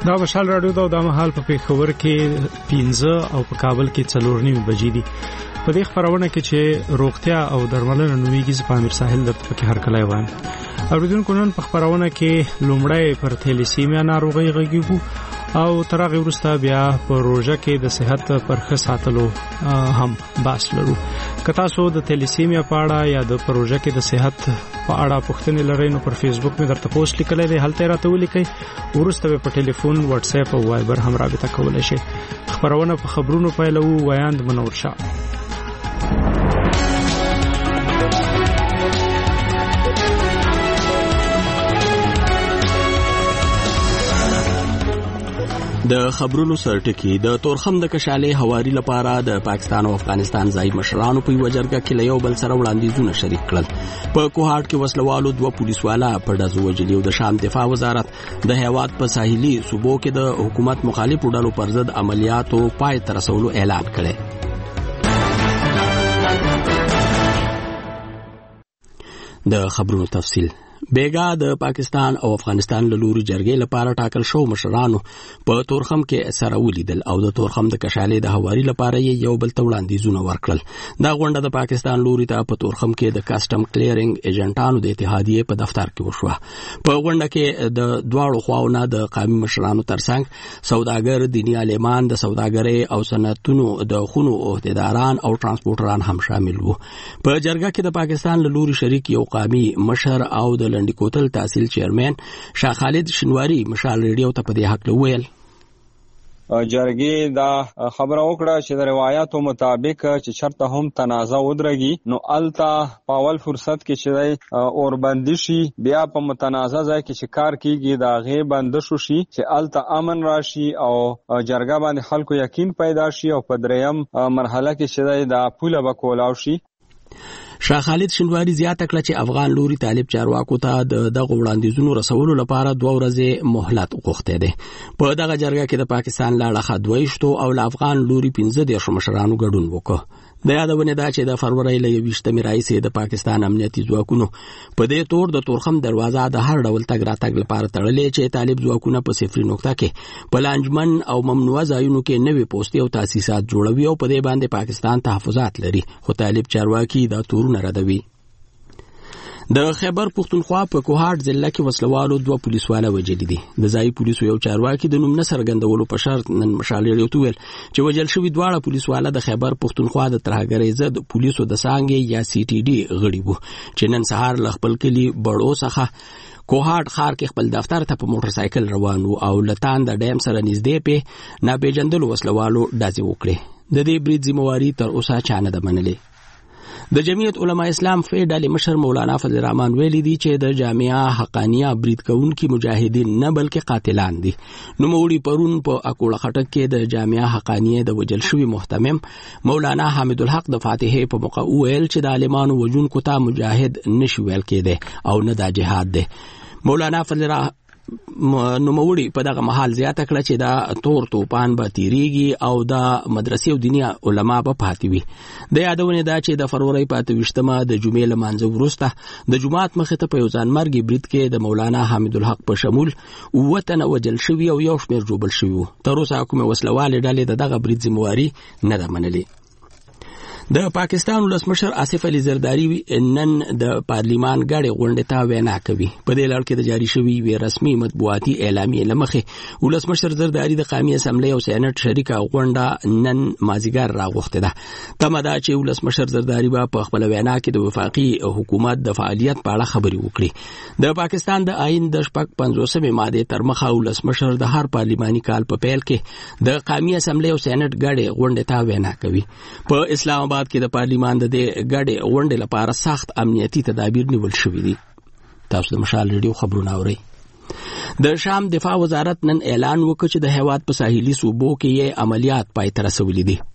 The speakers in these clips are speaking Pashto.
دا مشال راډیو دا د مهال په پیښور کې 15 او په کابل کې 4:30 بجې دي. په دې خبرونه کې چې روغتیا او درملنه نویږي په امیر ساحل د پکې هر کله وایي. اوریدونکو نن په خبرونه کې لومړی پر تھیلیسیمیا ناروغي غږیږو او تر هغه وروسته بیا په روژه کې د صحت پر ښه ساتلو هم بحث لرو. که تاسو د تھیلیسیمیا په اړه یا د پروژه کې د صحت په اړه پوښتنې لرئ نو پر فیسبوک مې درته پوسټ لیکلی دی، هلته راته ولیکئ. وروسته په ټلیفون، واتس اپ او وایبر هم رابطه کولای شئ. خبرونه په خبرونو پیلو. ویاند منور شاه. د خبرونو سرټکی د تورخم د کشالې هواري لپاره د پاکستان او افغانستان ځای مشرانو په وجرګه کې له یو بل سره وړاندیزونه شریک کړل. په کوهاټ کې وسلوالو 2 پولیسوالا په ډزو وجلي او د شام دفاع وزارت د هیواد په ساحلي صوبو کې د حکومت مخالفو ډلو پر ضد عملیاتو پای ته رسولو اعلان کړی. د خبرونو تفصیل. بیګا د پاکستان او افغانستان له لوري جرګې لپاره ټاکل شو مشرانو په تورخم کې سره ولیدل او د تورخم د کشالې د هواري لپاره یو بل ته وړاندیزونه ورکړل. دا غونډه د پاکستان لوري ته په تورخم کې د کسٹم کلیرینګ ایجنټانو د اتحادیې په دفتر کې وشوه. په غونډه کې د دواړو خواونو د قومي مشرانو ترڅنګ سوداګر، دیني عالمان، د سوداګرۍ او صنعتونو د خونو عہدیداران او ترانسپورټران هم شامل وو. په جرګه کې د پاکستان له لوري شریک یو قومي مشر او د لنډی کوتل تحصیل چیرمن شاه خالد شنواری مشال ریډیو ته په دې حق ویل. جرګې دا خبره وکړه چې د روایتو مطابق چې چرته هم تنازع ودرېږي نو التا په اول فرصت کې چې اوربندي شي، بیا په متنازع ځای کې چې کار کیږي دا غي بندش شي چې التا امن راشي او جرګه باندې خلکو یقین پیدا شي او په دریم مرحله کې چې دا پوله وکولاو شي. شاه خالد شنواری زیاته کړه چې افغان لوري طالب چارواکو ته دغه وړاندیزونو رسولو لپاره 2 ورځې مهلت غوښته ده. په دغه جرګه کې د پاکستان له اړخه 22 او له افغان لوري 15 مشرانو ګډون وکړ. د یادونه ده چې د فروری له 20 راځي د پاکستان امنیتي ځواکونو په دې تور د تورخم دروازه د هر ډول تګ راتګ لپاره تړلې چې طالب ځواکونه په صفري نقطه کې په لانجمن او ممنوعه ځایونو کې نوې پوسټي او تاسیسات جوړوي او په دې باندې پاکستان تحفظات لري، خو طالب چارواکي دا تورونه ردوي. د خیبر پختونخوا په کوهاټ ضلع کې وسلوالو 2 پولیسوالا وجلي دي. د ځای پولیسو یو چارواکي د نوم نه څرګندولو په شرط نن مشال ریډیو ویل چې وجل شوی دواړه پولیسوالا د خیبر پختونخوا د ترهګرۍ ضد پولیسو د څانګې یا سی ټي ډي غړي وو چې نن سهار له خپل کلی بړو څخه کوهاټ ښار کې خپل دفتر ته په موټر سایکل روان وو او لتان د ډیم سره نږدې په ناپېژندلو وسلوالو ډزې وکړې. د دې برید ذمہواری تر اوسه چا نه ده منلې. د جمعیت علماء اسلام فیډال مشر مولانا فضل الرحمن ویلي دي چې د جامعه حقانیه برید کوونکي مجاهدین نه بلکې قاتلان دي. نو موړي پرون په اکوړه خټک کې د جامعه حقانیه د وجل شوی محتمم مولانا حامد الحق د فاتحه په موقع ویل چې د عالمانو وجونکو ته مجاهد نشي ویل کېده او نه د جهاد ده. مولانا فضل نوموړي په دغه محل زیاته کړه چې دا تور توپان به تیریږي او د مدرسې او دیني علما به پاتې وي. د یادونه ده چې د فروری 28 د جمعې لمانځه وروسته د جمعات مخې ته په یو ځانمرګي برید کې د مولانا حامد الحق په شمول 9 تنه وجل شوي او 1 شمېر ژوبل شوي وو. تر اوسه کومه وسلوالې ډلې دغه برید ذمہواری نه ده منلې. د پاکستان ولسمشر آصف علي زرداری نن د پارلیمان غړي غونډه ته وینا کوي. په دې لړ کې د جاری شوی وی رسمي مطبوعاتي اعلامیه لمخې ولسمشر زرداری د قومي اسمبلی او سېنات شریکه غونډه نن مازیګر راغوښته ده. تمه ده چې ولسمشر زرداری په خپل وینا کې د وفاقي حکومت د فعالیت په اړه خبري وکړي. د پاکستان د آئین د 55 ماده تر مخه ولسمشر د هر پارلیماني کال په پیل کې د قومي اسمبلی او سېنات غړي غونډه ته وینا کوي. په اسلام کې د پارلیمان د غړي غونډې لپاره سخت امنیتي تدابیر نیول شوي دي. تاسو د مشال ریډیو خبرونه اورئ. د شام دفاع وزارت نن اعلان وکړ چې د هیواد په ساحلي صوبو کې یې عملیات پای ته رسولي دي.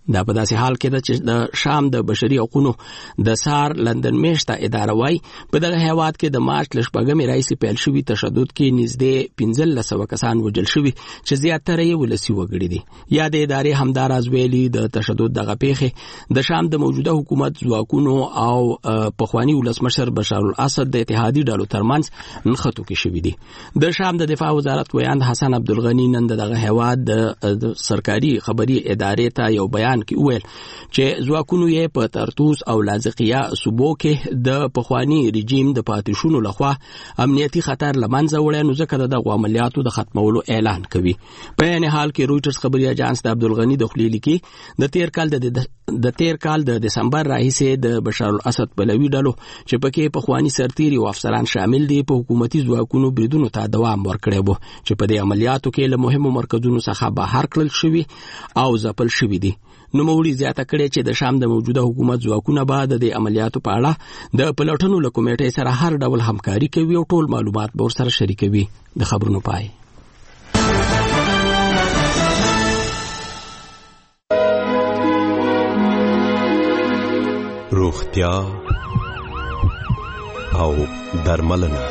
دا په داسې حال کې ده چې د شام د بشري حقوقو د سار لندن میشته اداره وايي په دغه هیواد کې د مارچ ل 8 راهیسې پیل شوی تشدد کې نږدې 1500 کسان وژل شوي چې زیاتره یې ولسي وګړي دي. یا د ادارې همداراز ویلي د تشدد دغه پیښې د شام د موجوده حکومت ځواکونو او پخوانی ولسمشر بشار الاسد د اتحادي ډلو ترمنځ نښتو کې شوي دي. د شام د دفاع وزارت ویاند حسن عبدالغنی نن دغه هیواد د سرکاري خبري ادارې ته یو بیان کې ویل چې ځواکونو یې په طرطوس او لاذقیه صوبو کې د پخوانی رژیم د پاتې شونو لخوا امنیتي خطر لمنځه وړي، نو ځکه د عملیاتو د ختمولو اعلان کوي. په یعنی حال کې رويټرز خبري اژانس د عبدالغنی د خلیلی کې د تیر کال د دسمبر راهیسې د بشار الاسد بلوي ډلو چې پکې پخوانی سرتیري او افسران شامل دي په حکومتي ځواکونو بریدونو ته دوام ورکړی وو چې په دې عملیاتو کې له مهمو مرکزونو څخه بهر کړل شوي او ځپل شوي دي. نو موري زیاته کړي چې د شام د موجوده حکومت ځواکونه بعد د عملیاتو په اړه د پلټنو له کمیټې سره هر ډول همکاري کوي او ټول معلومات به ورسره شریکوي. د خبرونو پای. روغتیا او درملنه.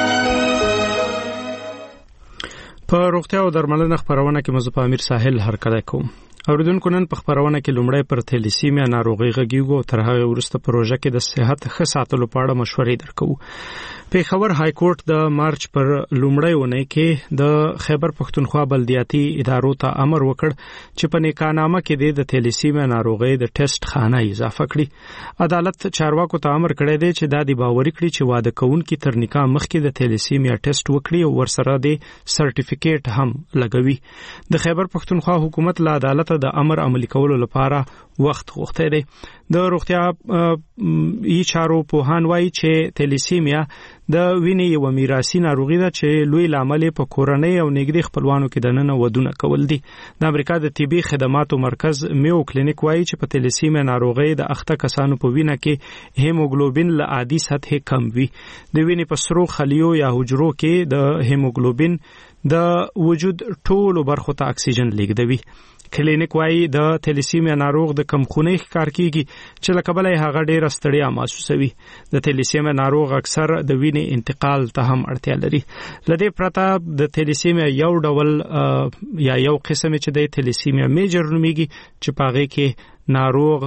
په روغتیا او درملنه خبرونه کې مزه په امیر ساحل هرکلی کوم. اوریدونکو نن په خبرونه کې لومړی پر تیلیسیمیا ناروغي غږیږو، تر هغه وروسته پروژه کې د صحت ښه ساتلو په اړه مشورې درکو. پیښور های کورټ د مارچ پر لومړی ونې کې د خیبر پښتونخوا بلدیاتي ادارو ته امر وکړ چې په نکاحنامه کې د تیلیسیمیا ناروغي د ټیسټ خانه اضافه کړي. عدالت چارواکو ته امر کړی دی چې دا د باوري کړي چې واده کوونکي تر نکاح مخکې د تیلیسیمیا ټیسټ وکړي او ورسره د سرټیفیکیټ هم لګوي. د خیبر پښتونخوا حکومت له عدالت د امر عملي کولو لپاره وخت غوښتی دی. د روغتیا ای چارو پوهان وایي چې تیلیسیمیا د وینې یو میراثي ناروغي ده چې لوی لامل په کورنۍ او نږدې خپلوانو کې دننه ودونه کول دي. د امریکا د طبي خدماتو مرکز میو کلینیک وایي چې په تیلیسیمیا ناروغي د اخته کسانو په وینه کې هیموګلوبین له عادي سطح کم وي. د وینې په سرو خلیو یا حجرو کې د هیموګلوبین د وجود ټولو برخو ته اکسیجن لیږدوي. کلینیک وایي د تیلیسیمیا ناروغ د کمخونۍ ښکار کیږي چې له کبله هغه ډیره ستړیا محسوسوي. د تیلیسیمیا ناروغ اکثر د وینې انتقال ته هم اړتیا لري. لدې پرته د تیلیسیمیا یو ډول یا یو قسم چې د تیلیسیمیا میجر نومیږي چې پاغه کې ناروغ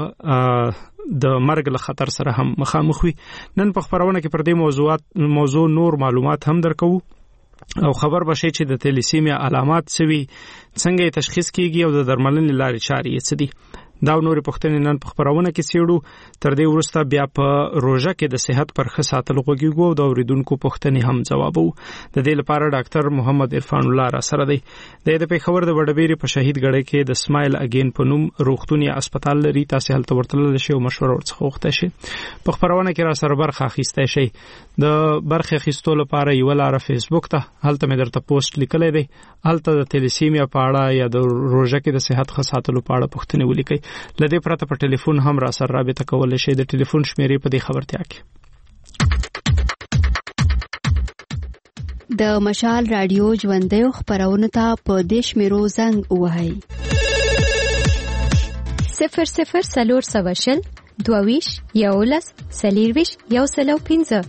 د مرګ له خطر سره هم مخامخ وي. نن په خبرونه کې پر دې موضوع نور معلومات هم درکو او خبر بشي چې د تیلیسیمیا علامات څه وي، څنګه یې تشخیص کیږي او د درملنې لارې چارې څه دي. دا نورې پوښتنې نن په خبرونه کې څېړو. تر دې وروسته بیا په روژه کې د صحت پر ښه ساتلو غوږیږو او د اوریدونکو پوښتنې هم ځوابو. د دې لپاره ډاکټر محمد عرفان الله را سره دی. د پیښور د وډبېری په شهید ګړی کې د سمایل اگین په نوم روغتون یا هسپتال لري. تاسو هلته ورتللی شئ او مشوره ورڅخه وغوښتئ شئ. په خبرونه کې را سره برخه اخیستی شئ. د برخه اخیستو لپاره یو لاره فیسبوک ته هلته مې درته پوسټ لیکلی دی. هلته د تیلیسیمیا په اړه یا د روژه کې د صحت ښه ساتلو په اړه پوښتنې ولیکئ. لدې پرته په ټلیفون هم را سره رابطه کولای شئ. د ټلیفون شمیرې په دې خبرتیا کې د مشال رادیو ژوندۍ خبرونه ته په دې شمیرو زنګ ووهئ. 00 22 11 40 105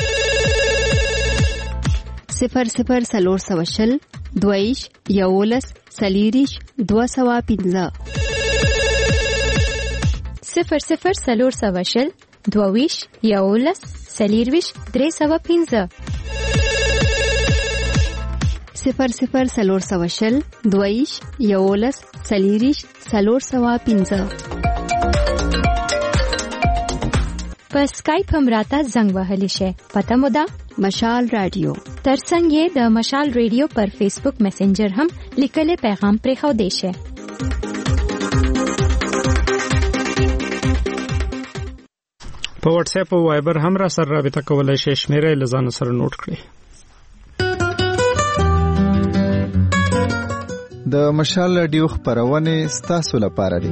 00 22 11 40 205 00 22 11 40 305 00 22 11 40 305 په اسکایپ هم راته زنګ وهلی شئ. پته مو ده مشال رادیو. ترڅنګ یې د مشال ریډیو پر فیسبوک میسنجر هم لیکلي پیغام پرېښودی شئ. په واتس اپ او وایبر هم را سره رابطه کولای شئ. شمیرې لزان سره نوٹ کړئ. د مشال رادیو خبرونه ستاسو لپاره دي.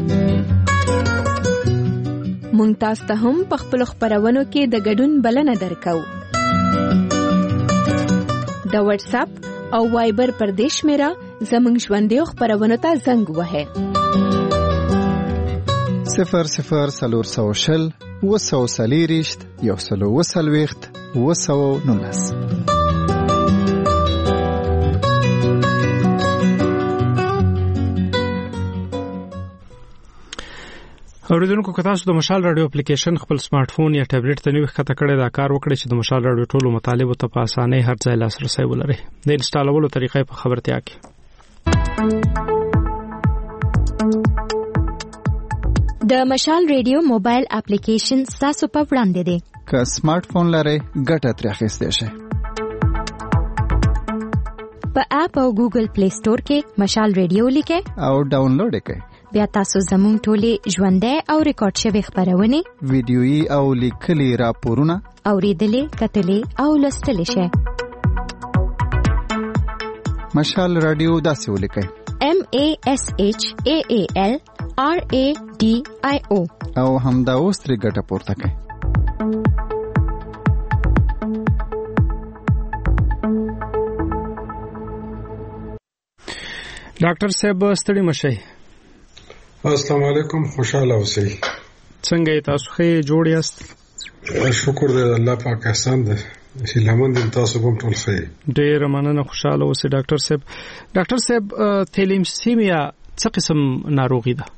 مونږ تاسو ته هم په خپل خبرونو کې د ګډون بلنه درکو. د واتس اپ او وایبر پر دې شمیره زموږ ژوندۍ خبرونه ته زنګ وهئ. 0040 240 140 219. اوریدونکو که تاسو د مشال رادیو اپلیکیشن خپل سمارټ فون یا ټابلیټ ته نوې خطه کړی دا کار وکړئ چې د مشال رادیو ټولو مطالبه ته په اسانۍ هر ځای لاسرسي ولرئ. د انسټالولو طریقې په خبرتیا کې د مشال رادیو موبایل اپلیکیشن تاسو په وړاندې دی. که سمارټ فون لرئ ګټه ترې اخیستئ شئ. په اپ او ګوګل پلی سٹور کې مشال رادیو لیکئ او ډاونلوډ کړئ. بیا تاسو زموږ ټولې ژوندۍ او ریکارډ شوی خبرونه ویډیويي او لیکلي راپورونه اوریدلې کتلې او لوستلې شئ. مشال رادیو داسې ولیکئ MASHAALRADIO او همدا اوس ترې ګټه پورته کړئ. ډاکټر صاحب ستړي مشئ. السلام علیکم، خوشاله اوسئ. څنګه تاسو ښه جوړ یاست؟ شکر دې الله پاک احسان دې چې لمن دې تاسو کوم ټول ښه. ډېر مننه، خوشاله اوسئ ډاکټر صاحب. ډاکټر صاحب تیلیسیمیا څه قسم ناروغي ده؟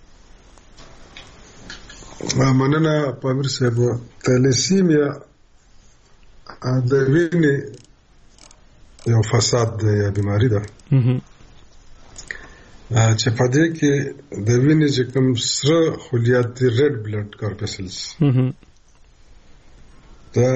مننه پامیر صاحب. تیلیسیمیا د وینې یو فساد دی یا بیماری ده چې په دې کې د وینې چې کوم سره خلیات دي ریډ بلډ کارپسلز دا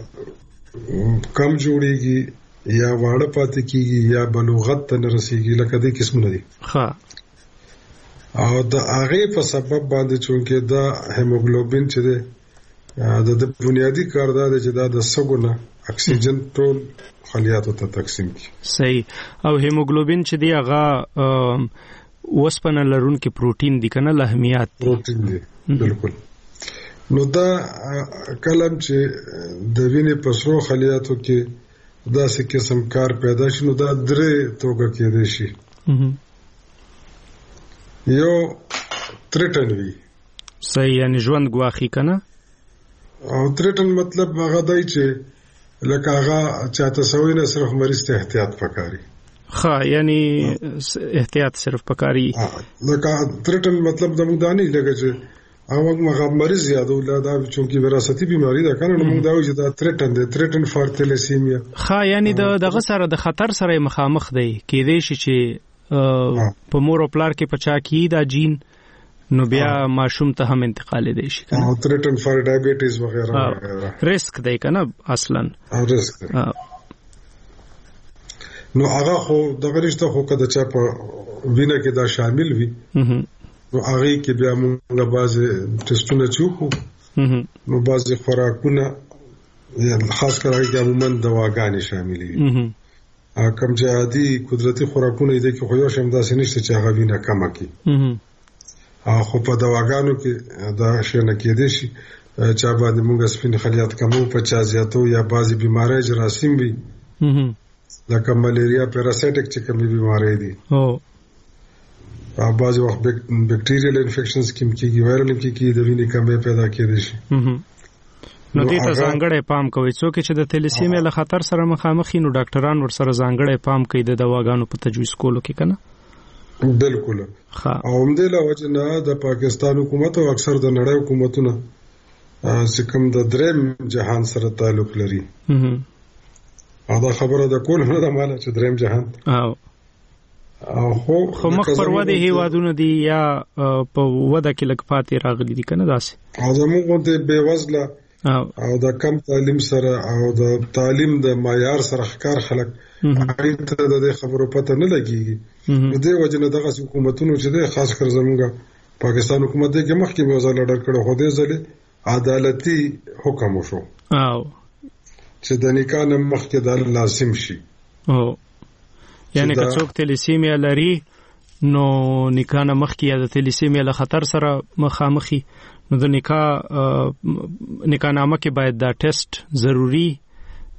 کم جوړیږي یا واړه پاتې کیږي یا بلوغت ته نه رسیږي لکه دې قسمونه دي. ها او د هغه په سبب باندې چونکه دا هیموګلوبین چې د بنیادی کار دا دی چې دا د سګونه اکسیجن ټول خلیاتو ته تقسیم کی. صحیح. او هیموګلوبین چې دی هغه وسپنه لرونکي پروتین دي کنه، لحمیات پروتین دي. بالکل. نو دا کلم چې د وینې په سرو خلیاتو کې دا څه قسم کار پیدا شي نو دا درې توګه کېدای شي. یو تریټن وی. صحیح، یعنی ژوند ګواخی کنه. او تریټن مطلب هغه دی چې لکه هغه چاته سوی نه صرف مریض ته احتیاط پکاري. ها، یعنی احتیاط صرف پکاري. لکه تریټن مطلب د موږ دانی لګه چې هغه مریض یادو دا چونکی وراثتي بیماری ده کنه، نو موږ دا وایو چې دا تریټن دی، تریټن فار تیلیسیمیا. ها، یعنی دغه سره د خطر سره مخامخ دی. کېدای شي چې په مور او پلار کې پچا کی دا جین نو بیا ماشوم ته هم انتقال دی شي کنه. او تریټن فار ډایبټیز وغیرہ ریسک دی کنه اصلا. ریسک. نو هغه خو دغه رشته خو کده چا په وینه کې دا شامل وي نو هغه کې بیا موږ بعضی ټیسټونه چوکو نو بعضی خوراکونه یا خاص کر هغه کې عموما دواګانې شامل وي. کوم چې عادي قدرتي خوراکونه دي کې خو یو شم داسې نشته چې هغه وینه کمه کړي. خو په دواګانو کې دا شی نه کېدای شي چې باندې موږ سپین خلیات کمو په چا زیاتو یا بعضی بیماری جراثیم وي لکه ملیریا پیراسایټک چې کومې بیماری دي او بعضی وخت بکټیریل انفیکشنز کې کېږي، وایرل کې کېږي، د وینې کمې پیدا کېدای شي. نو دې ته ځانګړی پام کوي. څوک چې د تیلیسیمیا له خطر سره مخامخ نو ډاکټران ورسره ځانګړی پام کوي د دواګانو په تجویز کولو کې کنه. بالکل. او همدې له وجه نه د پاکستان حکومت او اکثر د نړۍ حکومتونه چې کوم د دریم جهان سره تعلق لري دا خبره د کول نه د مالا چې دریم جهان او خو مخ پر وده هیوادونه دي یا په وده کې لګ پاتې راغلي دي کنه داسې. زموږ غونډه بے وزله او د کم تعلیم سره او د تعلیم د معیار سره ښکار خلک هغه ته د خبرو پته نه لګيږي. د دې وجه نه دغه حکومتونو چې د خاص کر زموږه پاکستان حکومت د مخکې به ځل ډر کړو خو دې ځلې عدالتي حکم وشو او چې د نکاح مخکې د لازم شي. او یعنی که څوک تیلیسیمیا لري نو نکاح مخکې یا د تیلیسیمیا له خطر سره مخامخي نو د نکاح نامه کې باید دا ټیسټ ضروری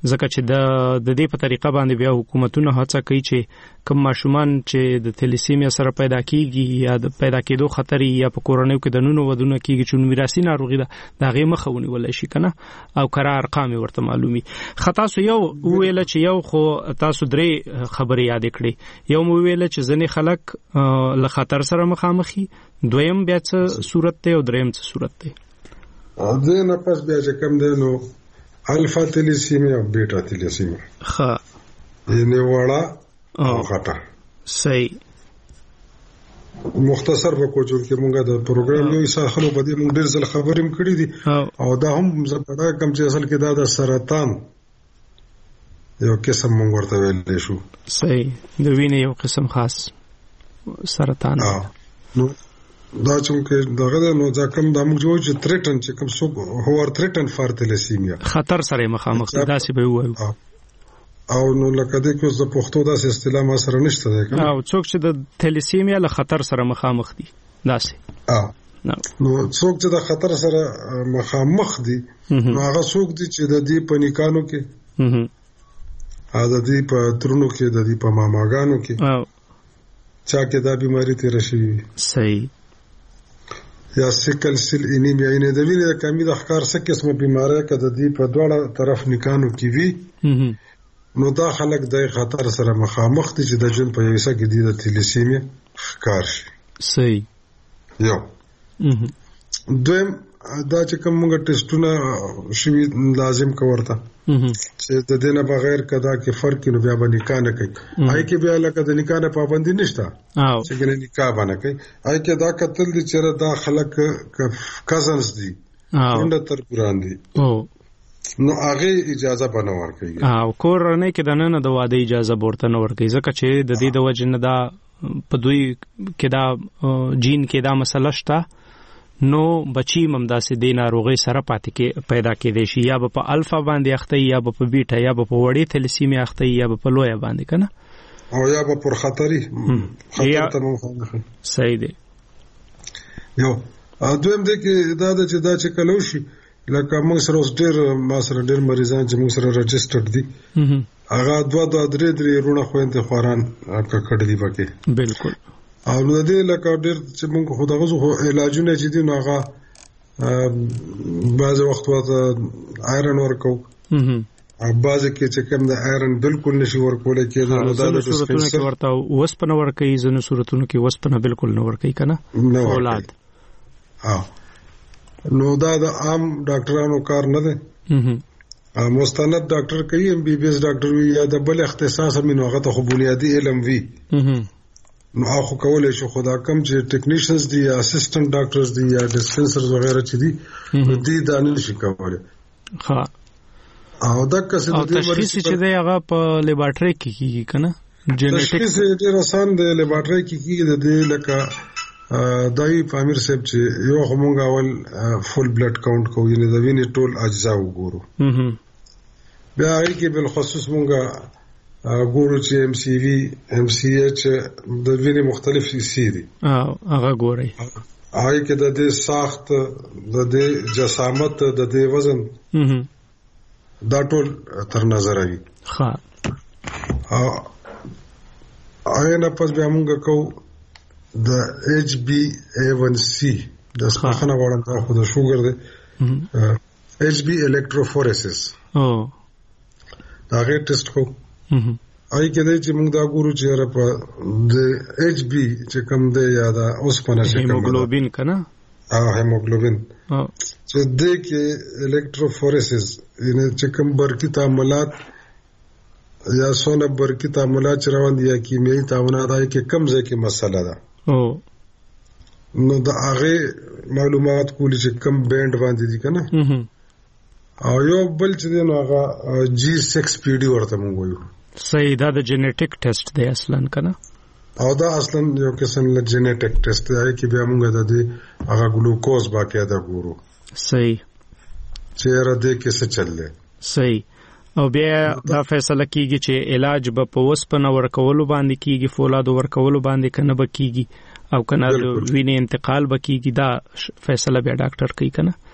ځکه چې د دې په طریقه باندې بیا حکومتونه هڅه کوي چې کوم ماشومان چې د تلیسیمیا سره پیدا کیږي یا د پیدا کېدو خطر یا په کورونو کې د نونو ودونه کیږي چې میراثي ناروغي ده دا غي مخه ونیول شي کنه او قرار ارقام ورته معلومي خطا سو یو ویل چې یو خو تاسو درې خبرې یاد کړې یو مو ویل چې ځنې خلک له خطر سره مخامخي دویم بیا څه صورت ته او دریم څه صورت ته دا نه پس بیا چې کم دی نو الفا تلیسیمیا او بیٹا تلیسیمیا ها یعنی وړه او غټه صحیح مختصر وکړو چې موږ د پروګرام یو ساحلو باندې موږ ډېر ځل خبرې کړې دي او دا هم زړه کم چې اصل کې دا د سرطان یو قسم موږ ورته ویل شو صحیح د وینې یو قسم خاص سرطان نو دا چې دغه نو ځکه د موږ چې تریټن چې کوم څوک هو تریټن فار تلیسیمیا خطر سره مخامخ دا سی به وایو او نو لکه د کوم د پښتو داسې اصطلاح ما سره نشته ده کنه او څوک چې د تلیسیمیا له خطر سره مخامخ دي داسې نو څوک چې د خطر سره مخامخ دي هغه څوک دي چې د دې په نکانو کې د دې په ترونو کې د دې په ماماګانو کې چا کې دا بیماری تیر شي صحیح یا سیکل سیل انیمیا یعنی د وینې د کمی د ښکار څه قسمه بیماری کده دی په دواړه طرف نکانو کې وي نو دا خلک د خطر سره مخامخ دي چې د جون په یوسه کې دی د تلیسیمیا ښکار شي صحیح یو دویم دا چې کوم موږ ټیسټونه شوي لازم کوورته چې د دې نه بغیر کدا کې فرق نو بیا باندې نکاح نه کوي آی کې بیا لکه د نکاح نه پابندي نشته چې ګنې نکاح باندې کوي آی کې دا قتل دي چې دا خلک کزنز دي انده تر قران دي نو هغه اجازه بنه ورکوي او کور نه کې د نن د واده اجازه ورته نه ورکوي ځکه چې د دې د وجه نه دا په دوی کې دا جین کې دا مسله شته نو بچی ممداسې د ناروغي سره پاتې کې پیدا کېدې شي یا په الفا باندې اخته یا په بیټا یا په وړې تلیسیمیا اخته یا په لویا باندې کنه او یا په خطري خطر ته مخامخ صحیح دی یو دویم د کې دا چې کلو شي لکه موږ سره اوس ډېر مریضان چې موږ سره رجسټرډ دي هغه دوه درې رونه خوينته خوران کړي دي پکې بالکل او نو دې لکه ډېر چې موږ خو دغه علاجونه چې دي نو هغه بعض وخت وته آیرن ورکو او بعض کې چې کوم د آیرن بالکل نشي ورکول کېږي نو دا د صورتونو کې ورته وسپنه ورکوي ځنه صورتونو کې وسپنه بالکل نه ورکوي کنه اولاد نو دا د عام ډاکټرانو کار نه دی مستند ډاکټر کوي ام بي بي اس ډاکټر وي یا د بل اختصاص مینو هغه ته خو بنیادی علم وي نو هغه کولای شي خدا کم چې ټیکنیشنز دي یا اسسټنټ ډاکټرز دي یا ډسپنسرز وغیرہ چې دي دې دانه شي کولای ها او دا کسه د تشخیص چې دی هغه په لیبارټری کې کیږي کنه جنیټکس ډېر آسان دی لیبارټری کې کیږي د دې لکه دای په امیر صاحب چې یو همغه اول فول بلډ کاونټ کوو یعنی د وینې ټول اجزا وګورو بیا هغه کې بل خصوص مونږه ګورو چې ام سی وی ام سی ایچ د وینې مختلف حصے دي هغه ګوري هغه کې د دې ساخت د دې جسامت د دې وزن دا ټول تر نظر راځي ها نه پس بیا موږ کوو د ایچ بی A1C د سپخنه وړاندې دا خو د شوګر دی ایچ بی الکتروفورسس دا غي ټیسټ کوو آی کې دی چې موږ دا ګورو چې را په د ایچ بی چې کوم دی یا دا اوس پنه چې هیموګلوبین کنه هیموګلوبین چې د کې الکتروفورسس یعنی چې کوم برقی تعاملات یا سونه برقی تعاملات روان دي یا کیمیاوي تعاملات دای کې کم ځای کې مسله ده نو دا هغه معلومات کولی چې کم بینډ باندې دي کنه او یو بل چې نو هغه G6PD ورته موږ وایو صحیح دا د جنیټک ټیسټ دی اصلا کنه او دا اصلا یو قسم له جنیټک ټیسټ دی چې بیا موږ د دې هغه ګلوکوز باقاعده ګورو صحیح چې را دې کې څه چللې صحیح او بیا دا فیصله کیږي چې علاج به په وسپنه ورکولو باندې کیږي فولاد ورکولو باندې کنه به کیږي او کنه وینې انتقال به کیږي دا فیصله بیا ډاکټر کوي کنه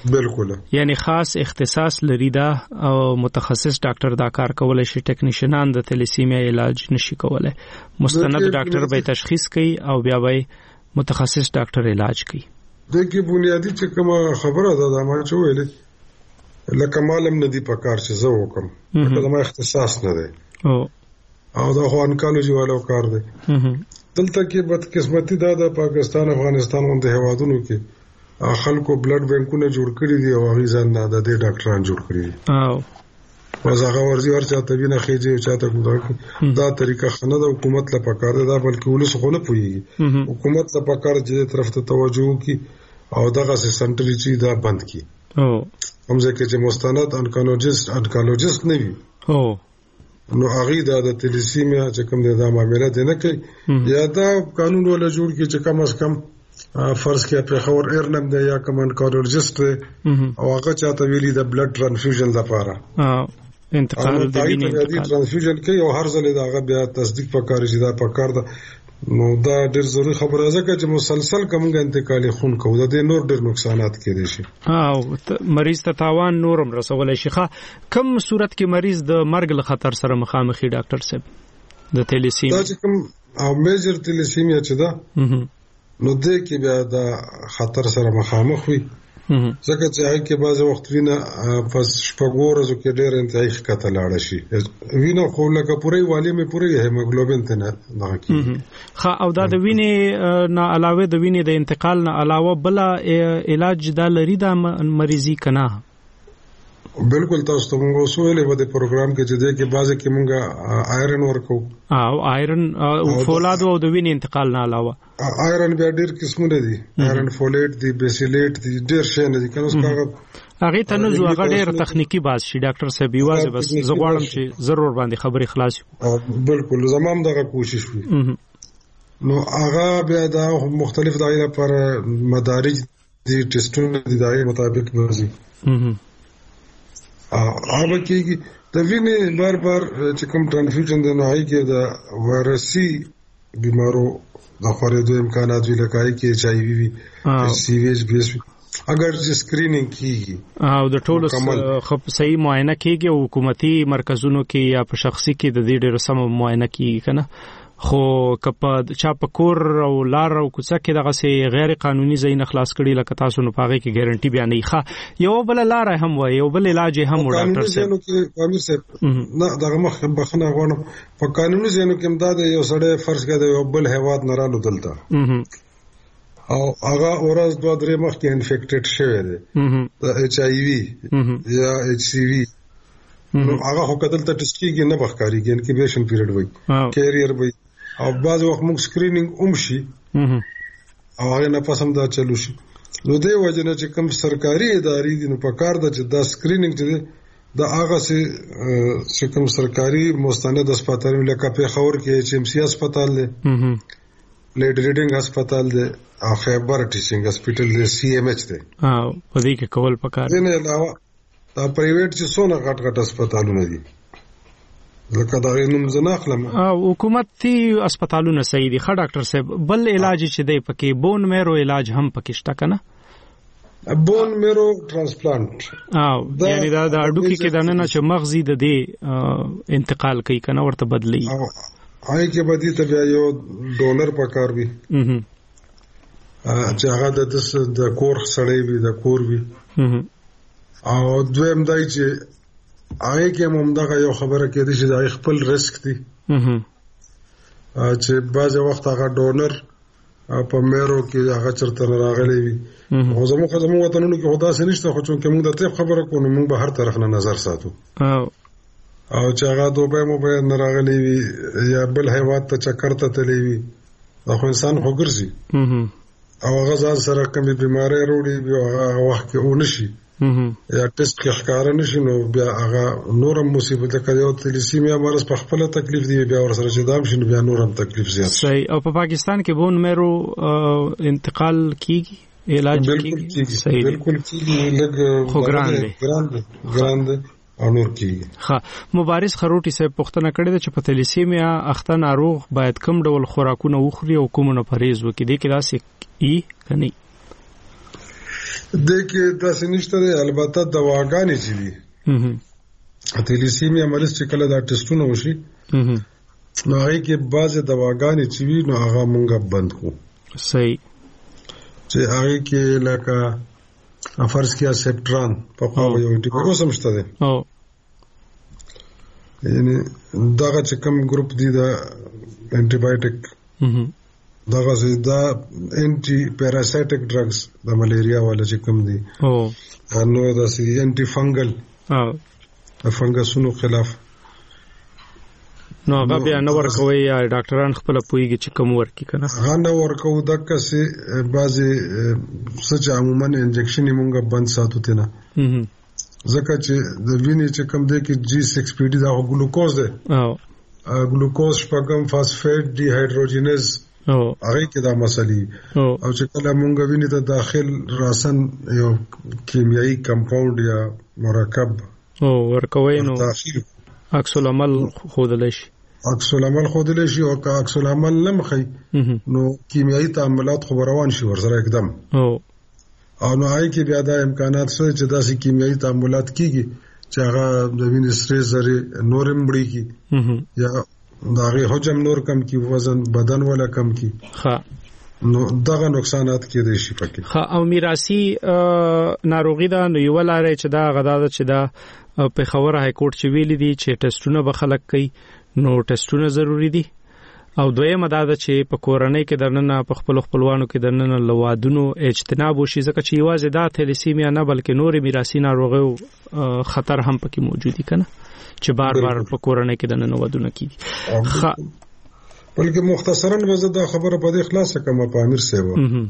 بالکل یعنی خاص اختصاص لري دا او متخصص ډاکټر دا کار کولای شي ټیکنیشنان د تلیسیمیا علاج نشي کولای مستند ډاکټر به تشخیص کوي او بیا به متخصص ډاکټر علاج کوي دغه بنیادی چې کوم خبره ده ما چې ویلې لکه معلم ندی په کار چې زه وکم دا ما اختصاص نه دی او دا خو انکالوجي والو کار دی دلته کې بدقسمتي دا د پاکستان افغانستان غونډه هوادونو کې خلکو بلډ بانکونه جوړ کړی دي او هغه ځان نه د ډاکټران جوړ کړی دي او وزغه ورزي ورچا ته وینه خېجه او چاته کوم دا طریقه خنه د حکومت لپاره کار ده بلکې ولس خو نه پوي حکومت لپاره کار چې طرف ته توجه کی او دغه سنټري چې دا بند کی هم ځکه چې مستند انکالوجیست نه وي نو هغه د تلیسیمیا چې کوم د معاملې ده نه کوي یا دا قانون ولا جوړ کی چې کم از کم فرض کې په خور ایرلم دی یا کمن کارډیولوژیست او هغه چاته ویلي د بلډ ترانسفیوژن لپاره انتقال د وینې ترانسفیوژن کوي او هر ځل دا هغه بیا تصدیق پکاره شي دا پکار ده نو دا ډېر ضروري خبره ده چې مسلسل کومه انتقالي خون کو د نور ډېر نقصانات کېدي شي او مریض ته تاوان نورم رسولای شي کوم صورت کې مریض د مرګ له خطر سره مخامخ ډاکټر صاحب د تلیسیمیا دا چې کوم او میجر تلیسیمیا چې ده نو دې کې بیا د خطر سره مخامخ وي ځکه چې هغه کې بعض وخت وینه پس شپږورزو کې ډېر انتهایی ښکته لاړ شي وینه خو لکه پوره والی مې پوره هیموګلوبین ته نه دغه او دا د وینې نه علاوه د وینې د انتقال نه علاوه بل علاج دا لري د مریضي کنه بالکل تاسو ته موږ وسولې په دې پروګرام کې چې دې کې بعضه کې موږ آیرن ورکو او آیرن او فولاد او د وینې انتقال نه علاوه آیرن بیا ډېر قسمونه دي آیرن فولیټ دي بیسیلیټ دي ډېر شي نه دي کنه هغه ته نه زو هغه ډېر تخنیکی باز شي ډاکټر صاحب یوازې بس زه غواړم چې ضرور باندې خبرې خلاص بالکل زمام دغه کوشش وي نو هغه بیا دا مختلف دایره پر مدارج دي ټیسټونه دي دایره مطابق ورزي هغه کې د وینې بار چې کوم ترانسفیوژن د نوعي کې د وایرسي بیمارو د خورېدو امکانات وی لکه کې ایچ آی وی وي سی وی ایچ بی اس اگر چې سکرینینګ کیږي او د ټولو خپ صحیح معاینه کیږي او حکومتي مرکزونو کې یا په شخصي کې د دې ډېر سم معاینه کیږي کنه خو کپ چا په کور او لار او کوڅه کې دغه سي غیر قانوني زین خلاص کړي لکه تاسو نو پاغه کې ګارانټي بیان نه ښه یو بل لار هم وای یو بل علاج هم ډاکټر صاحب امیر صاحب نه دغه مخ بخنه غواړم په قانوني زینو کې امداد یو سړی فرض کړي یو بل هیواد نه رالو دلته او هغه اورز 2-3 مخ کې انفیکټډ شوی دی ایچ آی وی یا ایچ سی وی نو هغه هو کدل ته ټیسټ کیږي نه بخکاری کې انکیبیشن پیریډ وای کیریئر وای او بعض وخت موږ سکرینینګ شي او هغه نه پسم دا چلو شي نو دی وجنه چې کوم سرکاري ادارې دي نو په کار د چې دا سکرینینګ چې دا هغه چې کوم سرکاري مستند هسپتال لکه په خور کې چې ام سی هسپتال دی لیډ ریډینګ هسپتال دی او خیبر ټیچینګ هسپتال دی سی ام ایچ دی او په دې کې کول پکار دی نه علاوه دا پرایویټ چې څونه غټ هسپتالونه دي لکه دا نوم زنه اخلم او حکومتي هسپتالونه صحیح دي ښه ډاکټر صاحب بل علاج چې دی پکې بون میرو علاج هم پکې شته کنه بون میرو ترانسپلانت او یعنی دا د اډوکی کې د نن چې مغزي د دې انتقال کوي کنه ورته بدلی آی کې بدی ته بیا یو ډونر پکار وي چې هغه د کور سړی وي د کور وي او دویم دای چې هغه کې موږ یو خبره کې دي چې دا خپل ریسک دي چې بعض وخت هغه ډونر په میرو کې هغه چرته راغلي وي او زموږ وطنونو کې خدا سي نشته خو چې موږ د طب خبره کوو موږ به هر طرف نه نظر ساتو او چې هغه دوبه مو به نه راغلي وي یا بل هیواد ته چکر ته تللی وي خو انسان خو ګرځي او هغه ځان سره کومې بیماری وروړي بیا هغه وخت کې ونشي یا ټیسټ کې ښکار نشي نو بیا هغه نورم مصیبت کوي او تلیسیمیا مرز په خپل تکلیف دی بیا ور سره چې دام شي بیا نورم تکلیف زیات شي او په پاکستان کې بون میرو انتقال کیږي علاج کیږي صحیح بالکل کیږي لګ خو ګران دی او نور کیږي ها مبارز خروټي صاحب پوښتنه کړې ده چې په تلیسیمیا اخته ناروغ باید کوم ډول خوراکونه وخوري او کوم نه پرهیز وکړي د کې راسي ای کني دغه داسې نشته دی. البته دواګانې چې دي تیلیسیمیا مریض چې کله دا ټیسټونه وشي نو هغه کې بعضې دواګانې چې وي نو هغه مونږه بند کړو. صحیح. چې هغه کې لکه فرض کړه سپټران په خو یو ټیپ اوس هم شته دی. یعنی دغه چې کوم ګروپ دی دا انټي بایوټیک دغه دا انټي پیراسایټک ډرګز د ملیریا والا چې کوم دی نو دا سي انټي فنګل د فنګسونو خلاف نو هغه بیا نو ورکوي یا ډاکټران خپل پويږي چې کوم ورکی کنه هغه نو ورکو دغه سي بعضي سچ عموما انجکشن مونږه بند ساتو تینا ځکه چې د وینې چې کوم دی کې G6PD دا ګلوکوز دی ګلوکوز شپږم فاسفیټ ډي هایدروجینیز هغه کې دا مسلې او چې کله مونږ وینې ته داخل راسن یو کیمیاوي کمپاوند یا مرکب ورکوي نو عکس العمل خودل شي او که عکس العمل لمخي نو کیمیاوي تعاملات خو روان شي ورسره एकदम او نو هاي کې بیا دا امکانات شته چې داسې کیمیاوي تعاملات کیږي چې هغه د وینې سره زری نورم بړي کی یا داغه حجم نور کم کی وزن بدن ولا کم کی نو دغه نقصانات کې دي شي پکې او میراثي ناروغي دا نو یو لاره چې دا غدا چې دا په خبره های کورټ چې ویل دي چې ټیسټونه به خلک کوي نو ټیسټونه ضروری دي او دویمه دا چې په کورنۍ کې درننه په خپلوانو کې درننه لوادونو اجتناب وشي ځکه چې یوازې دا تلیسیمیا نه بلکې نورې میراثي ناروغیو خطر هم پکې موجود دي کنه چې بار په کورنۍ کې درننه وادونه کیږي بلکې مختصراً وزه دا خبره په دې خلاصه کوم په امیر صاحب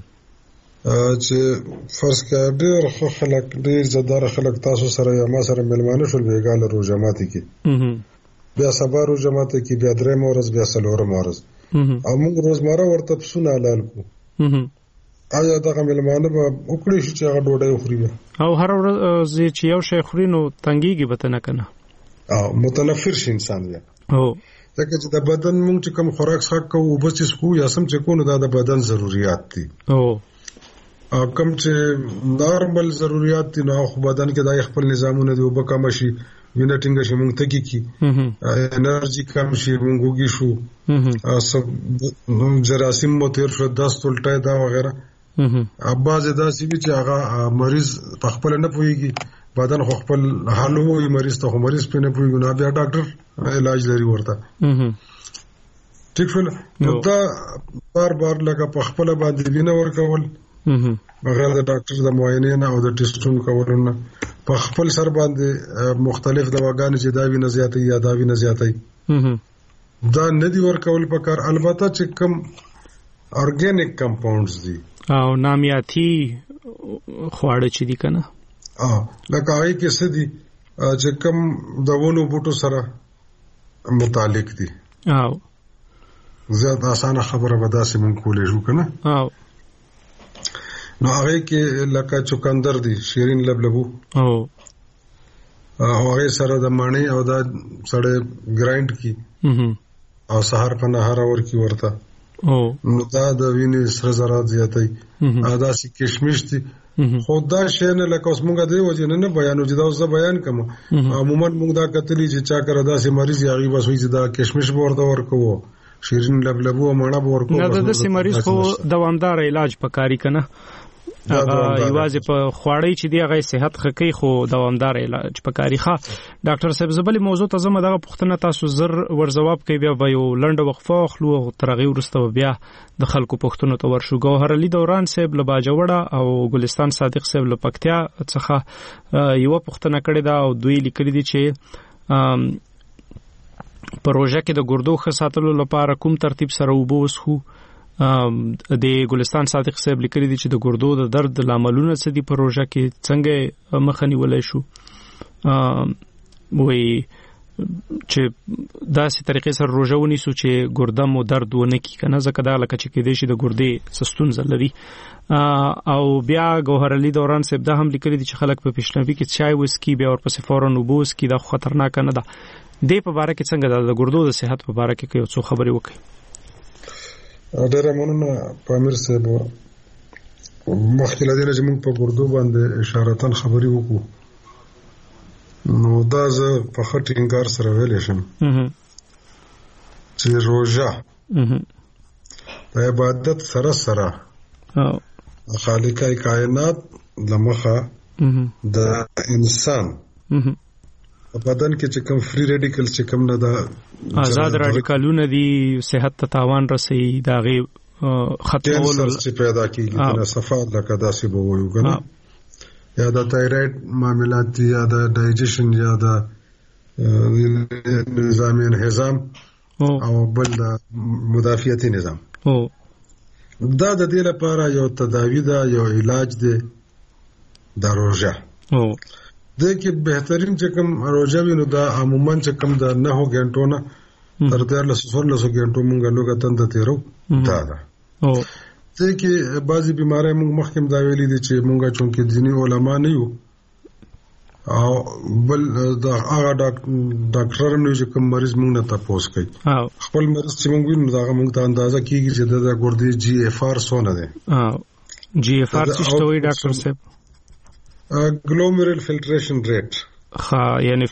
چې فرض کړه ډېر خلک ډېر زدار خلک تاسو سره یا ما سره ملمانه شول بیګاله روزه ماتي کې بیا سبا روزه ماته کې بیا درې مورز بیا څلور مورز او موږ روزمره ورته پسونه حلال کو آیا دا ملمانه به وکړي چې هغه ډوډۍ وخوري او هر ورځ چې یو شی خوري نو تنګيږي به نه کنه او متنفر شي انسان یا ځکه چې د بدن موږ چې کوم خوراک څخه کوو بس چې کو یا سم چې کو نو دا د بدن ضرورت دي او کوم چې نارمل ضرورت دي نو خو بدن کې د خپل نظامونه دی وبکم شي وینه ټینګه شي موږ تګي کی انرژي کم شي موږ وګی شو سب جراثیم مو تیر شو دست الټه دا وغیرہ اباز داسې چې هغه مریض خپل نه پويږي بدن خپل حالوي مریض ته مریض په نه پويږي نو بیا ډاکټر علاج لري ورته ټیک شو نو دا بار لکه په خپل باندې وینه ورکول بغیر د ډاکټر د معاینې نه او د ټیسټونو کولو نه په خپل سر باندې مختلف دواګانې چې دا وینه زیاتې یا دا وینه زیاتې دا نه دی ورکول پکار البته چې کم اورګانیک کمپاوندز دي او نامیاتي خواړه چې دي کنه لکه هغه کې څه دي چې کم دونو بوټو سره متعلق دي او زیات اسانه خبره به داسې مونږ کولې شو کنه نو هغه کې لکه چوکندر دي شیرین لبلبو او هغه سره د مانی او دا سړې ګرایند کی او سحر په نهار اور کی ورته نو دا د وینې سره زرات زیاتې ادا سي کشمش دي خدا شنه لکه اوس مونږ دی وجه نه بیانو چې دا اوس بیان کوم عموما مونږ دا کتلی چې چا کړه دا سي مریض یاغي بس وي چې دا کشمش ورته ورکو شیرین لبلبو مانا ورکو نه د سي مریض خو دوامدار علاج پکاري کنه یوازې په خواړی چې دی هغه صحت خکې خو دوامدار علاج پکاري ښه ډاکټر صاحب زبلی موضوع ته زما دغه پوښتنه تاسو زر ورجواب کوي بیا به یو لنډه وقفه خلو ترغي ورسته بیا د خلکو پوښتنو ته ورشو ګوهر علي دوران صاحب له باجوړه او ګلستان صادق صاحب له پکتیا څخه یو پوښتنه کړې ده او دوی لیکلي دي چې پروژه کې د ګردو ښه ساتلو لپاره کوم ترتیب سره وبوسخو د ګلستان صادق صاحب لیکلي دي چې د ګردو د درد لاملونه څه دي پروژه کې څنګه مخنی ولای شو وای چې داسې طریقې سره روزه ونیسو چې ګرده مو درد ونه کی کنه ځکه دا لکه چې کې دي چې د ګردې سستون زلري او بیا ګوهر علي دوران صاحب دا هم لیکلي دي چې خلک په پښنوي کې چای وسکي بیا ورپسې فورن وبوس کی دا خطرناک نه ده د په باره کې څنګه د ګردو د صحت په باره کې یو څه خبرې وکړي ډېر مننه پامیر صاحب مخکې له دې نه چې موږ په ګردو باندې اشارتاً خبرې وکړو نو دا زه په ښه ټینګار سره ویلی شم چې روژه د عبادت سره سره خالق کائنات له مخه د انسان په بدن کې چې کوم فری ریډیکل چې کوم نه دا آزاد رادیکالونه دي صحت ته تاوان رسي دا غي ختمول چې پیدا کیږي دا صفه لکه داسې به وایو کنه یا د تایراید معاملات دي یا د ډایجیشن یا د نظام انهضام او بل د مدافعتي نظام دا د دې لپاره یو تداوی ده یو علاج دی د روژه د کې بهترین چې کوم روژه وینو دا عموما چې کوم د 9 غنټو نه تر 13 غنټو مونږ لوګه تند تیرو دا ده ته کې بعضی بیماری مونږ مخکې دا ویلي دي چې مونږه چونکې دینی علما نه یو او بل دا هغه ډاکټر هم نه چې کوم مریض مونږ نه تاسو کوي خپل مریض چې مونږ وینو دا مونږ ته اندازه کیږي چې د ګردې جی اف آر څونه ده جی اف آر څه وایي ډاکټر صاحب glomerular filtration rate یعنی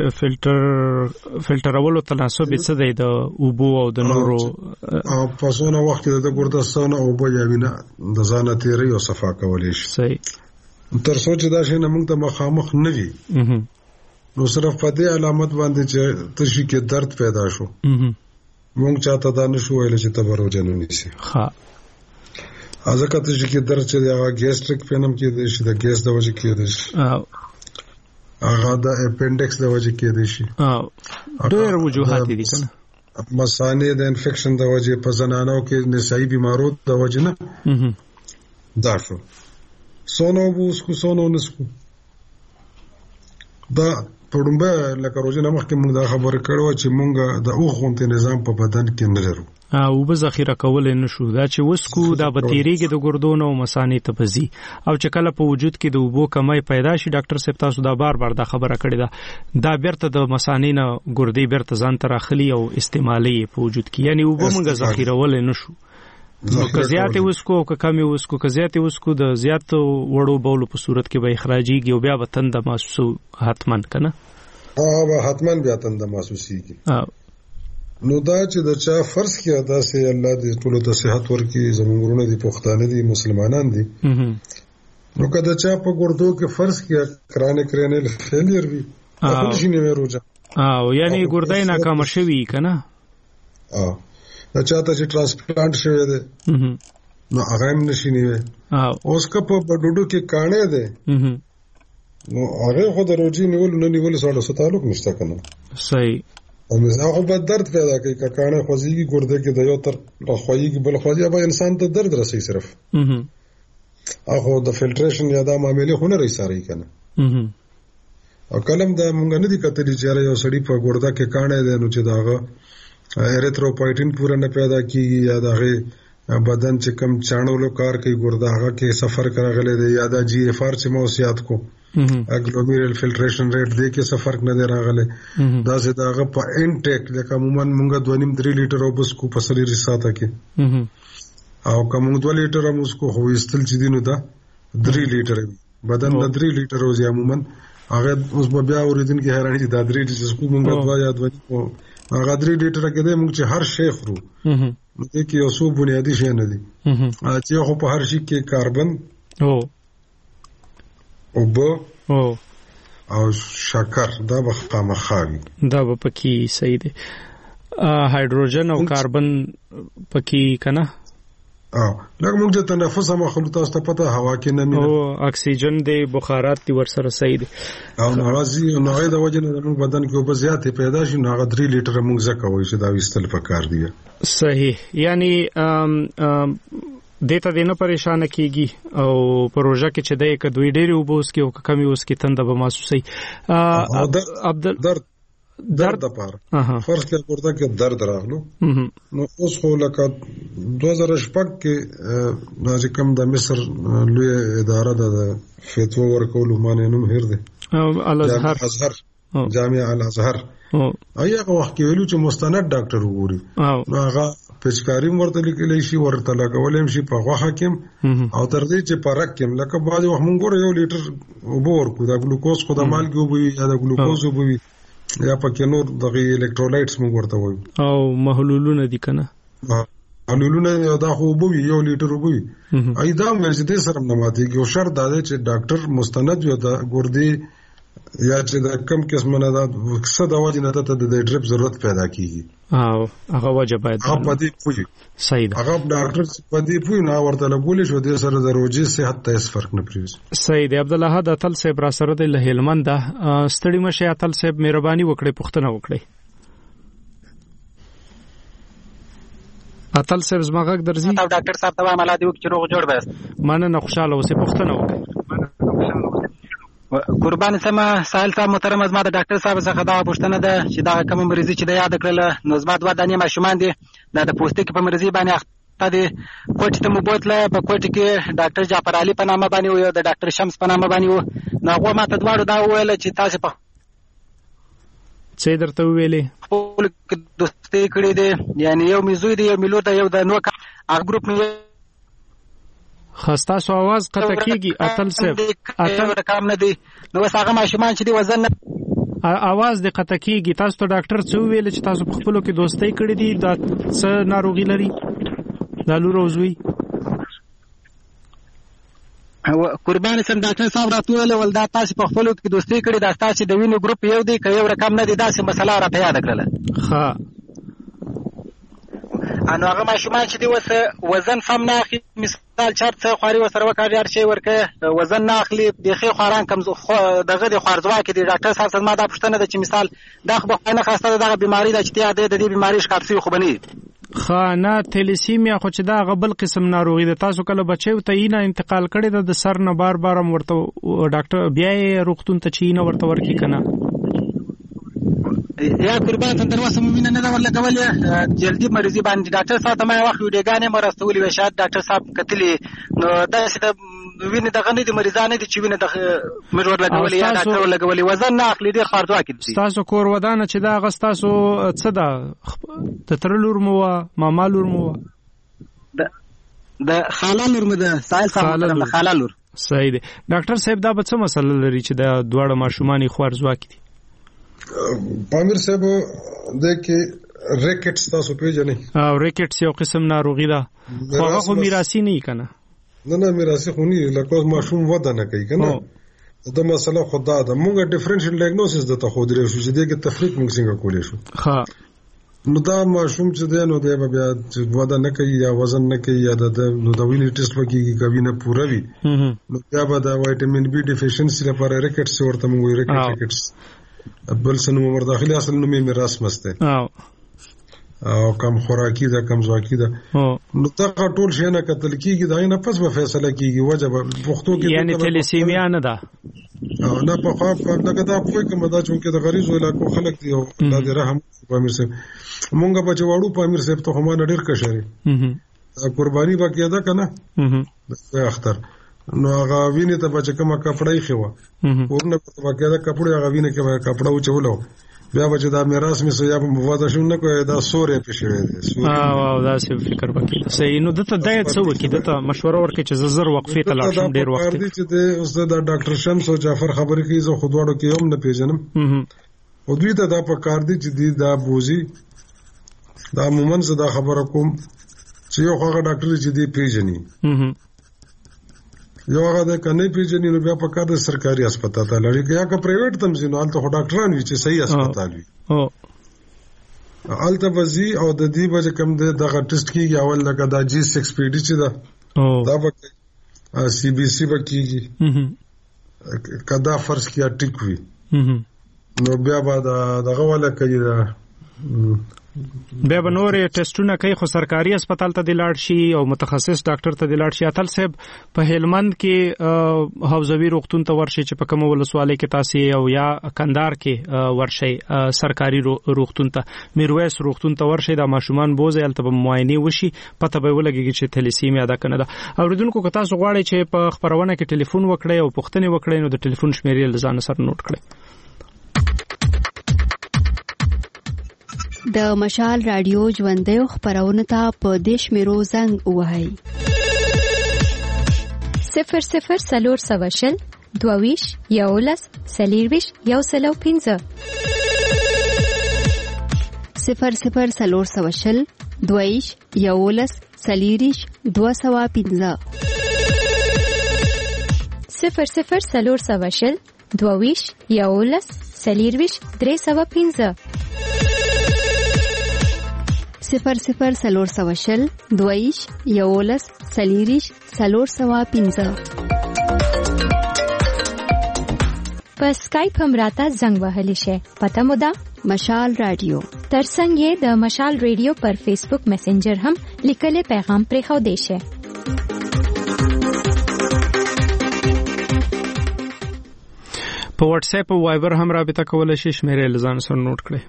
فلټر اولو تناسب څه دی د اوبو او د نورو په څونه وخت د ګرده څونه اوبو یا وینه د ځانه تیری او صفا کولای شي صحیح تر څو چې دا شي نه موږ ته مخامخ نه وي نو صرف په دې علامت باندې چې تشی کې درد پیدا شو موږ چاته دا نشو ویل چې تبروجه نه نیسي ها ځکه چې کې درد چې هغه ګیسټریک پینم کې دی چې د ګیس د وجې کې دی هغه د اپنډکس د وجې کې دی شي ډېر وجوهات دي کنه مثانه د انفیکشن د وجې په زنانو کې نسایي بیمارو د وجې نه دا شو سونو بوسکو سونو نسکو دا پړمبه لکه روزه نمخ کې موږ دا خبره کړو چې موږ د اوخونته نظام په بدن کې نه لرو او به ذخیره کول نه شو دا چې وسکو دا بطیریږي د ګردونو او مثانې ته پزي او چې کله په وجود کې د اوبو کمی پیدا شي ډاکټر صاحب تاسو دا بار دا خبره کړې ده دا بیرته د مثانې نه ګردې بیرته ځان ته راخلي او استعمالي په وجود کې یعنی اوبو موږ ذخیره ول نه شو که زیات وسکو که کم وسکو که زیات وسکو د زیات وړو بولو په صورت کې به اخراجيږي او بیا به تند محسوس حتمن کنه به حتمن بیا تند محسوسيږي نو دا چې د چا فرض کې ادا سي الله دې ټول ته صحت ورکړي زمونږونه دي پښتانه دي مسلمانان دي نو کله چا په ګردو کې فرض کې کرانل فیلیر وي خپل شي نه روزه یعنی ګردای ناکام شوی کنه دا چاته چې ترانسپلانت شوی دی نو هغه هم نشي نیوي اوس که په ډوډو کې کانه ده نو هغه خو د روزي نیول سره تعلق نشته کنه صحیح او هغه په درد پیدا کوي کانه خوځيږي ګرده کې د یو تر خوځيږي بل خوځي به انسان ته درد رسي صرف هغه د فلټریشن یا د معاملې خو نه رساري کنه او کلم دا مونږ نه دي کتلی چې یو سړی په ګرده کې کانه ده نو چې داغه ایریتروپویټین پورا نه پیدا کیږي یا دغه بدن چې کم چاڼولو کار کوي ګرده هغه کې سفر کراغله دی یا د جی اف آر چې موسیات کو اګلومیرل فلټریشن ریټ دی کې سفر نه دی راغله دا چې داغه په انټیک لکه عموما مونږ 2.5 لیټر او بس کو په سری رساته کې او کوم 2 لیټر هم اس کو خو استل چې دینو دا 3 لیټر بدن د 3 لیټر روزي عموما هغه اوس بیا اوریدونکو حیرانی دي دا 3 لیټر کو مونږ دوا یا دوا هغه 3 لیټر کې دی مونږ چې هر شی خورو نو دې کې یو څو بنیادی شی نه دي چې خو په هر شي کې کاربن او شکر دا به خامخاوي دا به پکې صحیح دي هایدروجن او کاربن پکې کنه لکه موږ ته تنفس هم خلک تاسو ته پته هوا کې نه مینه او اکسیجن دی بخارات دی ورسره صحیح دي او ناراضي نو غي د وجه نه موږ بدن کې په زیاتې پیدا شي نو هغه 3 لیټر موږ زکه وایي چې دا وستل پکار دی صحیح یعنی دیتا دینه پریشان کیږي او پروژه کې چې د یک دوی ډېری وبوس کې او کمی اوس کې تند به محسوسي عبدل درد لپاره فرض کې ورته کې درد راغلو نو اوس خو لکه 2006 کې د کوم د مصر لوی اداره د فتوا ورکول معنی نوم هیر دی الازهر جامعه الازهر هغه وخت کې ویلو چې مستند ډاکټر وګوري نو هغه پچکاری ورته لیکلی شي ورته لګولم شي په غوخه کې او تر دې چې پرک کې لکه بعض وخت مونږ ګورو 1 لیټر اوبه ورکو دا ګلوکوز خو د مالګې اوبه یا د ګلوکوز اوبه یا پکې نور دغه الکترولایټس مونږ ورته وایو او محلولونه دي کنه محلولونه دا خو اوبه 1 لیټر اوبه ایدا مې چې دې سره نه ماتيږي او شرط دا دی چې ډاکټر مستند یو د ګردې یا چې د کم قسمه نه دا څه د وجه نه ته د ډریپ ضرورت پیدا کیږي او هغه وجه باید هغه پدې پوي صحیح ده هغه ډاکټر پدې پوي نه ورته لګولې شو د سره د روزي صحت ته هیڅ فرق نه پریږي صحیح ده عبد الله د اتل صاحب را سره د هلمند ستړي مشه اتل صاحب مهرباني وکړئ پوښتنه وکړئ اتل صاحب زماغه درځي ډاکټر صاحب ته عمله دی چې روغ جوړ بس مننه خوشاله اوسې پوښتنه وکړئ قربان سما سائل صاحب محترم از ما د ډاکټر صاحب څخه دا پوښتنه ده چې دا کوم مریضي چې د یاد کړل نو زما 2 دانې ماشومان دي دا د پوستکي په مریضي باندې اخته دي کوټ ته مو بوتله په کوټ کې ډاکټر جعفر علي په نامه باندې او د ډاکټر شمس په نامه باندې نو هغه ما ته دواړو دا ویل چې تاسو په څه درته ویلې خپل دوستي کړې دي یعنی یو میزوی دی یو ملو ته یو د نو هغه ګروپ مې خاصه سو आवाज قطع کیږي اتل صاحب اتل رقم نه دی نو هغه ماشومان چې دی وزن आवाज د قطع کیږي تاسو ته ډاکټر څه ویل چې تاسو په خپلو کې دوستۍ کړې دي دا څه ناروغي لري دا لور اوزوي قربان سم ډاکټر صاحب راټول ول دا تاسو په خپلو کې دوستۍ کړې دا تاسو د وینې ګروپ یو دی که یو رقم نه دی دا څه مسله راته یاد کړله ها انو هغه ماشومان چې دی وزن سم نه اخلي مثال چارت خواري وسره وکړي هر شي ورکه وزن نه اخلي د خې خوران کم دغه د خارزوا کې دی ډاکټر صاحب ما دا پوښتنه ده چې مثال دا خو نه خاصه دغه بیماری ده چې د دې بیماری ښکارسي خو بني خانه تلیسیمیا خو چې دا غبل قسم ناروغي ده تاسو کله بچو ته یې نه انتقال کړي د سر نه بار ورته ډاکټر بیا یې روغتون ته چي نه ورته ورکی کنه یا قربان ته دروازه ممنه نه ورل کولې جلدی مریضي باندې ډاکټر صاحب ته ما وخت ویډیوګانې مرستولې و شاید ډاکټر صاحب کتلې نو دا چې د وینې دغه نه دي مریضانه دي چې وینې د مجور لګولې یا ډاکټر لګولې وزن نه اخلي ډیر خارځوا کیږي تاسو کور ودانه چې دا غستاسو څه ده د ترلور مو ماما لور مو د خاله لور مو ده سائل صاحب د خاله لور صحیح دی ډاکټر صاحب دا به څه مسله لري چې د دواړه ماشومان خارځوا کیږي پامیر صاحب د کې ریکټس تاسو پیژنئ او ریکټس یو قسم ناروغي ده خو هغه میراثي نه کنه نه میراثي خو نه لکه ماشوم وده نه کوي کنه دا مسله خدا ده موږ ډیفرنشل ډایګنوسس د ته خو درې شو چې دغه تفریق موږ څنګه کولای شو ها نو دا ماشوم چې دی نو دی بیا وده نه کوي یا وزن نه کوي یا د نو د ویلي ټیسټ وکړي کوي نه پوره وي نو بیا به د وایټامین بي ډیفیشنسي لپاره ریکټس ورته موږ ریکټس بل سن عمر داخلي اصل نو میراث مسته او کم خوراکي ده کم زواکي ده نو دا ټول شي نه کتل کیږي دا نه پس به فیصله کیږي وجب پښتو کې یعنی تلیسیمیا نه ده نه په خاص لکه دا په کومه دا چې د غریزو علاقو خلک دی او الله دې رحم پامیر صاحب مونږ به وړو پامیر صاحب ته هم ډېر کشري قرباني باقي ده کنه اختر نو هغه ویني ته بچ کومه کپړای خو ورنه باقي ده کپړې هغه ویني کې کپړه وچولو بیا بچ دا میراث می سو یا په مواده شو نه کوي دا سورې پښې دي او دا څه فکر وکړي صحیح نو دته دایت څه وکړي دته مشوره ورکړي چې زر وقفې ته لاړ شم ډیر وخت دي چې د استاد ډاکټر شمس او جعفر خبرې کوي زه خودواړو کې هم نه پیژنم او دوی ته دا په کار دي چې دا بوزي دا مومن زدا خبره کوم چې یو هغه ډاکټر چې دی پیژني یو هغه د کني پیژني نو بیا په کار د سرکاري هسپتال ته لړی یا که پرایویټ تم زینو الته ډاکټران وي چې صحیح هسپتال وي الته وزي او د دې وجه کم دغه ټیسټ کیږي اول لکه دا G6PD چې دا به CBC به کیږي کدا فرض کیا ټیک وي نو بیا به دغه ولا کوي بیا به نورې ټیسټونه کوي خو سرکاري هسپتال ته د لاړ شي او متخصص ډاکټر ته د لاړ شي اتل صاحب په هلمند کې حوزوي روغتون ته ورشي چې په کوم ولسوالۍ کې تاسو او یا کندهار کې ورشي سرکاري روغتون ته میرویس روغتون ته ورشي د ماشومان بوزي الته معاینه وشي پته به ولګي چې تلیسیمیا ده کنه ده اوریدونکو که تاسو غواړئ چې په خبرونه کې ټلیفون وکړئ او پوښتنه وکړئ نو د ټلیفون شمیرې ځان سره نوٹ کړئ د مشال رادیو ژوندۍ خبرونه ته په دیش میرو زنګ وهاي 00 22 یولس سلیرویش یو سلو 15 00 22 یولس سلیریش 215 00 22 یولس سلیرویش 315 00 22 یولس سلیریش 315 په اسکایپ هم راته زنګ وهلی شي. پته مو ده مشال رادیو. ترڅنګ یې د مشال رادیو پر فیسبوک میسنجر هم لیکلي پیغام پرې خو دی شي. په واتس اپ او وایبر هم رابطه کولای شئ. شمیرې لزان سره نوٹ کړئ.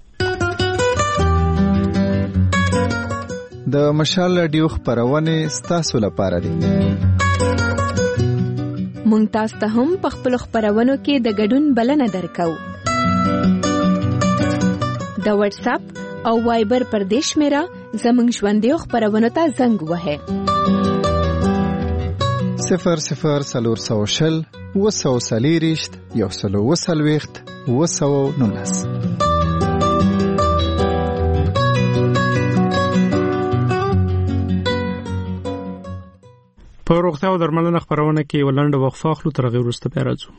د مشال رادیو خبرونه ستاسو لپاره دي. مونږ تاسو ته هم په خپل خبرونو کې د ګډون بلنه درکو. د واتس اپ او وایبر پر دیش میرا زمونږ ژوندۍ خبرونو ته زنګ وهه 00 240 119 په روغتیا او درملنه خبرونه کې ولنډه وقفه اخلو، تر هغه وروسته بیا راځو.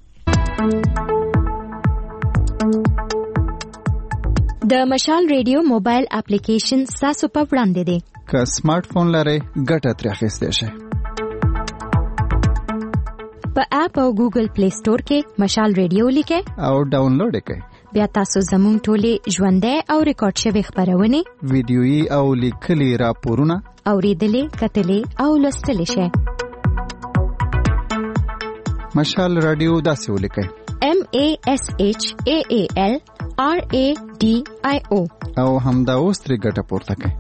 د مشال ریډیو موبایل اپلیکیشن تاسو په وړاندې دی. که سمارټ فون لرئ ګټه ترې اخیستی شئ. په اپ او ګوګل پلی سٹور کې مشال ریډیو لیکئ او ډاونلوډ کړئ. بیا تاسو زموږ ټولې ژوندۍ او ریکارډ شوی خبرونه، ویډیويي او لیکلي راپورونه اوریدلې، کتلې او لوستلې شئ. مشال رادیو داسې ولیکئ: MASHAALRADIO او همدا اوس ترې ګټه پورته کړئ.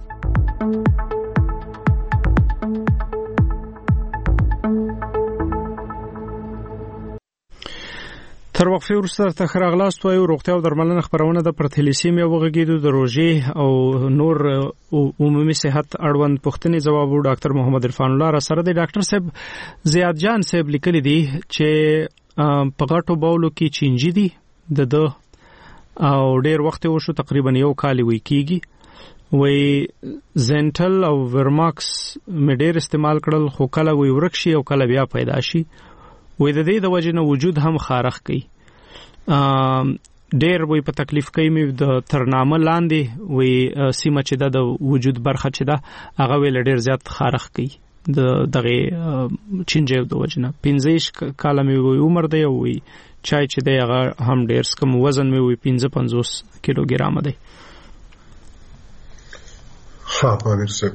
تر وقفه وروسته ته راغلاست وایو روغتیا او درملنه خبرونه د پرتلیسیمیا وغږیدو د روژې او نور عمومي صحت اړوند پوښتنې جواب ډاکټر محمد عرفان الله را سره دی. ډاکټر صاحب زیاد جان صاحب لیکلي دي چې په غټو باولو کې چینجی دي د او ډیر وخت وشو تقریبا یو کال وی کیږي، وی زنټل او ورماکس مډیر استعمال کړل خو کله وی ورکشي او کله بیا پیدا شي، وې د دې د وجې نه وجود هم خارخ کوي. ډېر وې په تکلیف کوي مې د ترنامه لاندې وې سیمه چې د وجود برخه چې ده هغه وې ډېر زیات خارخ کوي د دغه چینجیو د وجې نه. 15 کاله مې وې عمر دی او وې چای چې دی هغه هم ډېر کم، وزن مې وې 55 کیلوګرام دی. ها پامیر صاحب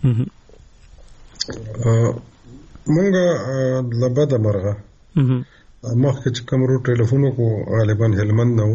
مونږه لبد مرغه مخکې چې کوم رو ټلیفون کو غالبا هلمند نه و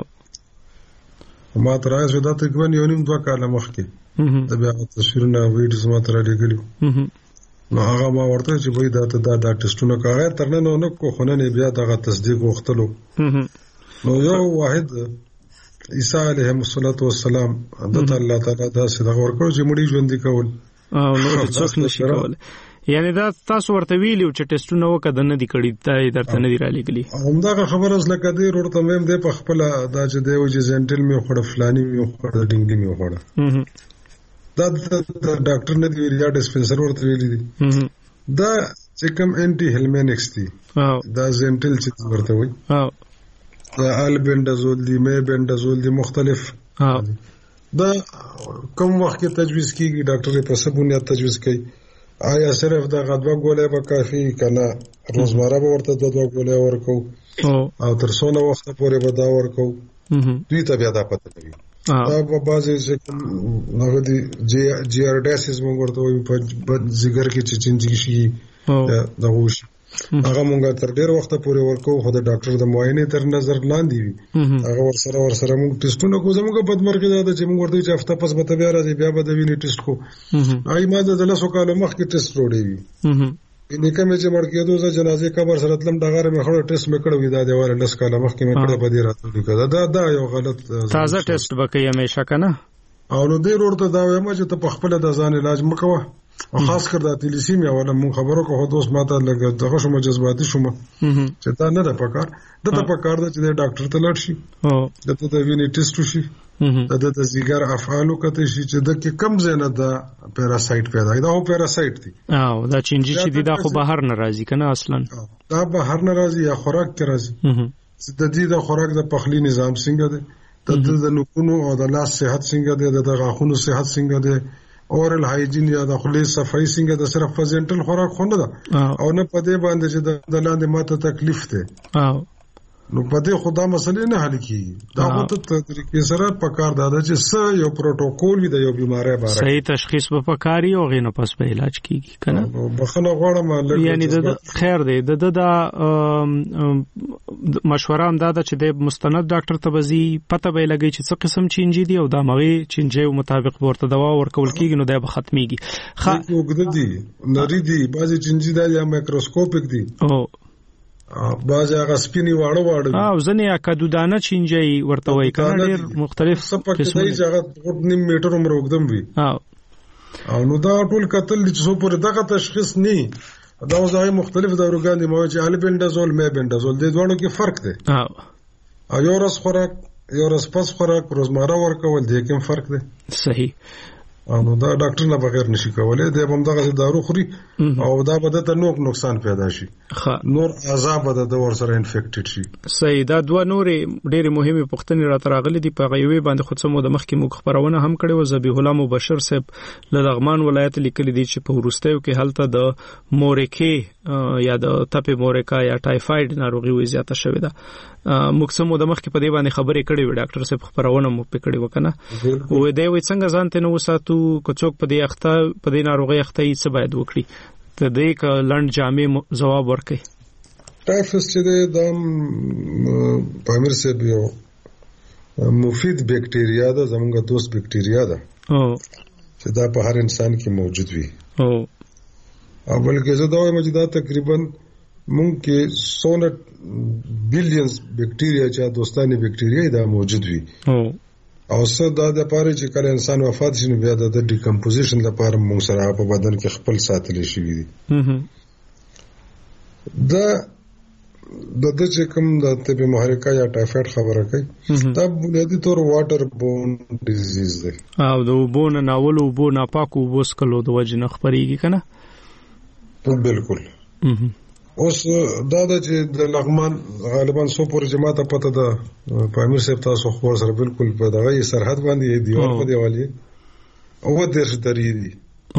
ما تر اوسه دا تقریبا یو نیم 2 کال مخکې د بیا تصویرونه ویډیوز ما تر لګلیو نو هغه ما ورته چې وای دا ټیسټونه کوي تر نه نو کو خونه نه بیا دغه تصدیق وختلو نو یو واحد عیسی علیه السلام د الله تعالی دا صدق ورکړو چې مړي ژوند کول او نو څوک نشي کول، یعنی دا تاسو ورته ویلو چې ټیسټونه وکړه نه دي کړی ته درته نه دی را لګلی. همدغه خبره اصله کدی ورته مې د په خپل دا چې دی چې زنټل می خوړ فلانی می خوړ ډینګ می خوړ دا ډاکټر نه دی ویل یا ډسپنسر ورته ویل دي دا چې کوم انټي هلمینکس دي دا زنټل چې ورته وای دا البندازول دی مې بندازول دی مختلف دا کوم وخت تجویز کیږي ډاکټر په سبونه تجویز کوي. آیا صرف دا غدوه ګولې به کافي کنه روزمره به ورته 2 ګولې ورکو او تر څونه وخت پورې به دا ورکو دوی ته بیا دا پته کوي دا په بازي چې هغه دي جی آر ډیسز موږ ورته وایو په ځګر کې چې چینجی شي دا وشي هغه موږ تر ډیر وخت پورې ورکو خو د ډاکټر د معاینه تر نظر لاندې وي هغه ورسره موږ ټیسټونه کوو زموږ په مرکز دا چې موږ ورته چې هفته پس به بیا راځي بیا به د وینې ټیسټ کو آی ما د 10 کال مخکې ټیسټ وروړي نیکه مې چې مړ کېدو زه جنازې قبر سره تلم ډغاره مې خړو ټیسټ مې کړو دا دیواله لس کاله مخکې مې کړی په دې راتلو کې دا یو غلط تازه ټیسټ وکړي همیشه کنه او نو دې ورته دا وایم چې ته په خپل د ځان علاج مکوه او خاص کر د تلیسیمیا ولا مون خبرو کو دوست ماته لګ دغه شوم جذباتي شوم چې دا نه ده پکار دته پکار ده چې ډاکټر ته لاړ شي او دته د وینې ټیسټ وشي دته د زیګر افعالو کته شي چې د کې کم زنه د پیراسایت پیدا دا هو پیراسایت دي او دا چینجی چې دا خو بهر ناراضي کنه اصلا دا بهر ناراضي یا خوراک کې راځي د دې د خوراک د پخلی نظام څنګه ده د نوکونو او د لاس صحت څنګه ده د غاښونو صحت څنګه ده اورل هایجین یا د خولې صفائی څنګه د صرف فزنټل خوراک خو نه ده او نه پدې باندې چې د لاندې ماته تکلیف ده نو پدې خدا مسلې نه حل کیږي دا په طریقې سره پکار ده چې څه یو پروتوکول وي د یو بیماری باره صحیح تشخیص په پکاري او غینه پس په علاج کیږي کنه بخنه غواړم یعنی د خیر دی د مشوره هم دا چې د مستند ډاکټر ته بزي پته به لګي چې څه قسم چینجی دی او د مغي چینجی مطابق ورته دوا ورکول کیږي نو دا به ختميږي وګد دي نری دي بعضی چینجی دا یا مایکروسکوپیک دي او باز هغه سپینی واړه او ځنه یا کدودانه چینجی ورته وای کنه ډیر مختلف قسمه دي چې هغه 1.5 میټر عمر وګدم وي او نو دا ټول قتل چې څو پر دغه تشخیص نه دا ځای مختلف داروګان دي مو چې البندازول میبندازول د دوه کې فرق دی او یو رس خوراک یو رس پس خوراک روزمره ورکول دي کوم فرق دی صحیح نو دا ډاکټر نه بغیر نشي کولای د هم دغه دارو خوري او دا به د نقصان پیدا شي نور عذاب به د ور سره انفیکټډ شي صحیح دا دوه نورې ډېرې مهمه پوښتنې راغلي دي په غیوي باندې خود سمو د مخکې مو خبرونه هم کړي و ذبیح الله مبشر صاحب له لغمان ولایت لیکلي دي چې په ورستیو کې هلته د مورکې یا د تپې مورکا یا ټایفاید ناروغي وي زیاته شوې ده موږ سمو د مخکې په دې باندې خبرې کړې وې ډاکټر صاحب خبرونه مو پکړې وکنه و دې وې څنګه ځانته نو وساتو کوڅوک په دې اخته په دې ناروغي اخته یې څه باید وکړي ته دې ک لند جامع جواب ورکړي ټایفس چې د پامیر صاحب یو مفید بکټیریا ده زموږه دوست بکټیریا ده چې دا په هر انسان کې موجود وي او بلکې زه دا وایم چې دا تقریبا مونږ کې 100 بلینز بکټیریا چې دوستانه بکټیریا دا موجود وي او څه دا د پاره چې کله انسان وفات شي بیا د ډیکمپوزیشن لپاره مونږ سره په بدن کې خپل ساتل شي دي دا د چې کوم د طب محرکه یا ټایفاید خبره کوي دا بنیادی طور واټر بون ډیزیز دی او د وبونه ناول وبو ناپاکو وبسکلو د وجه نه خبريږي کنه بالکل اوس دا چې د لغمان غالبا سو پر جماعت پته ده پامیر صاحب تاسو خو سره بالکل په دغه سرحد باندې دیوال په دیوالي او درش درې دي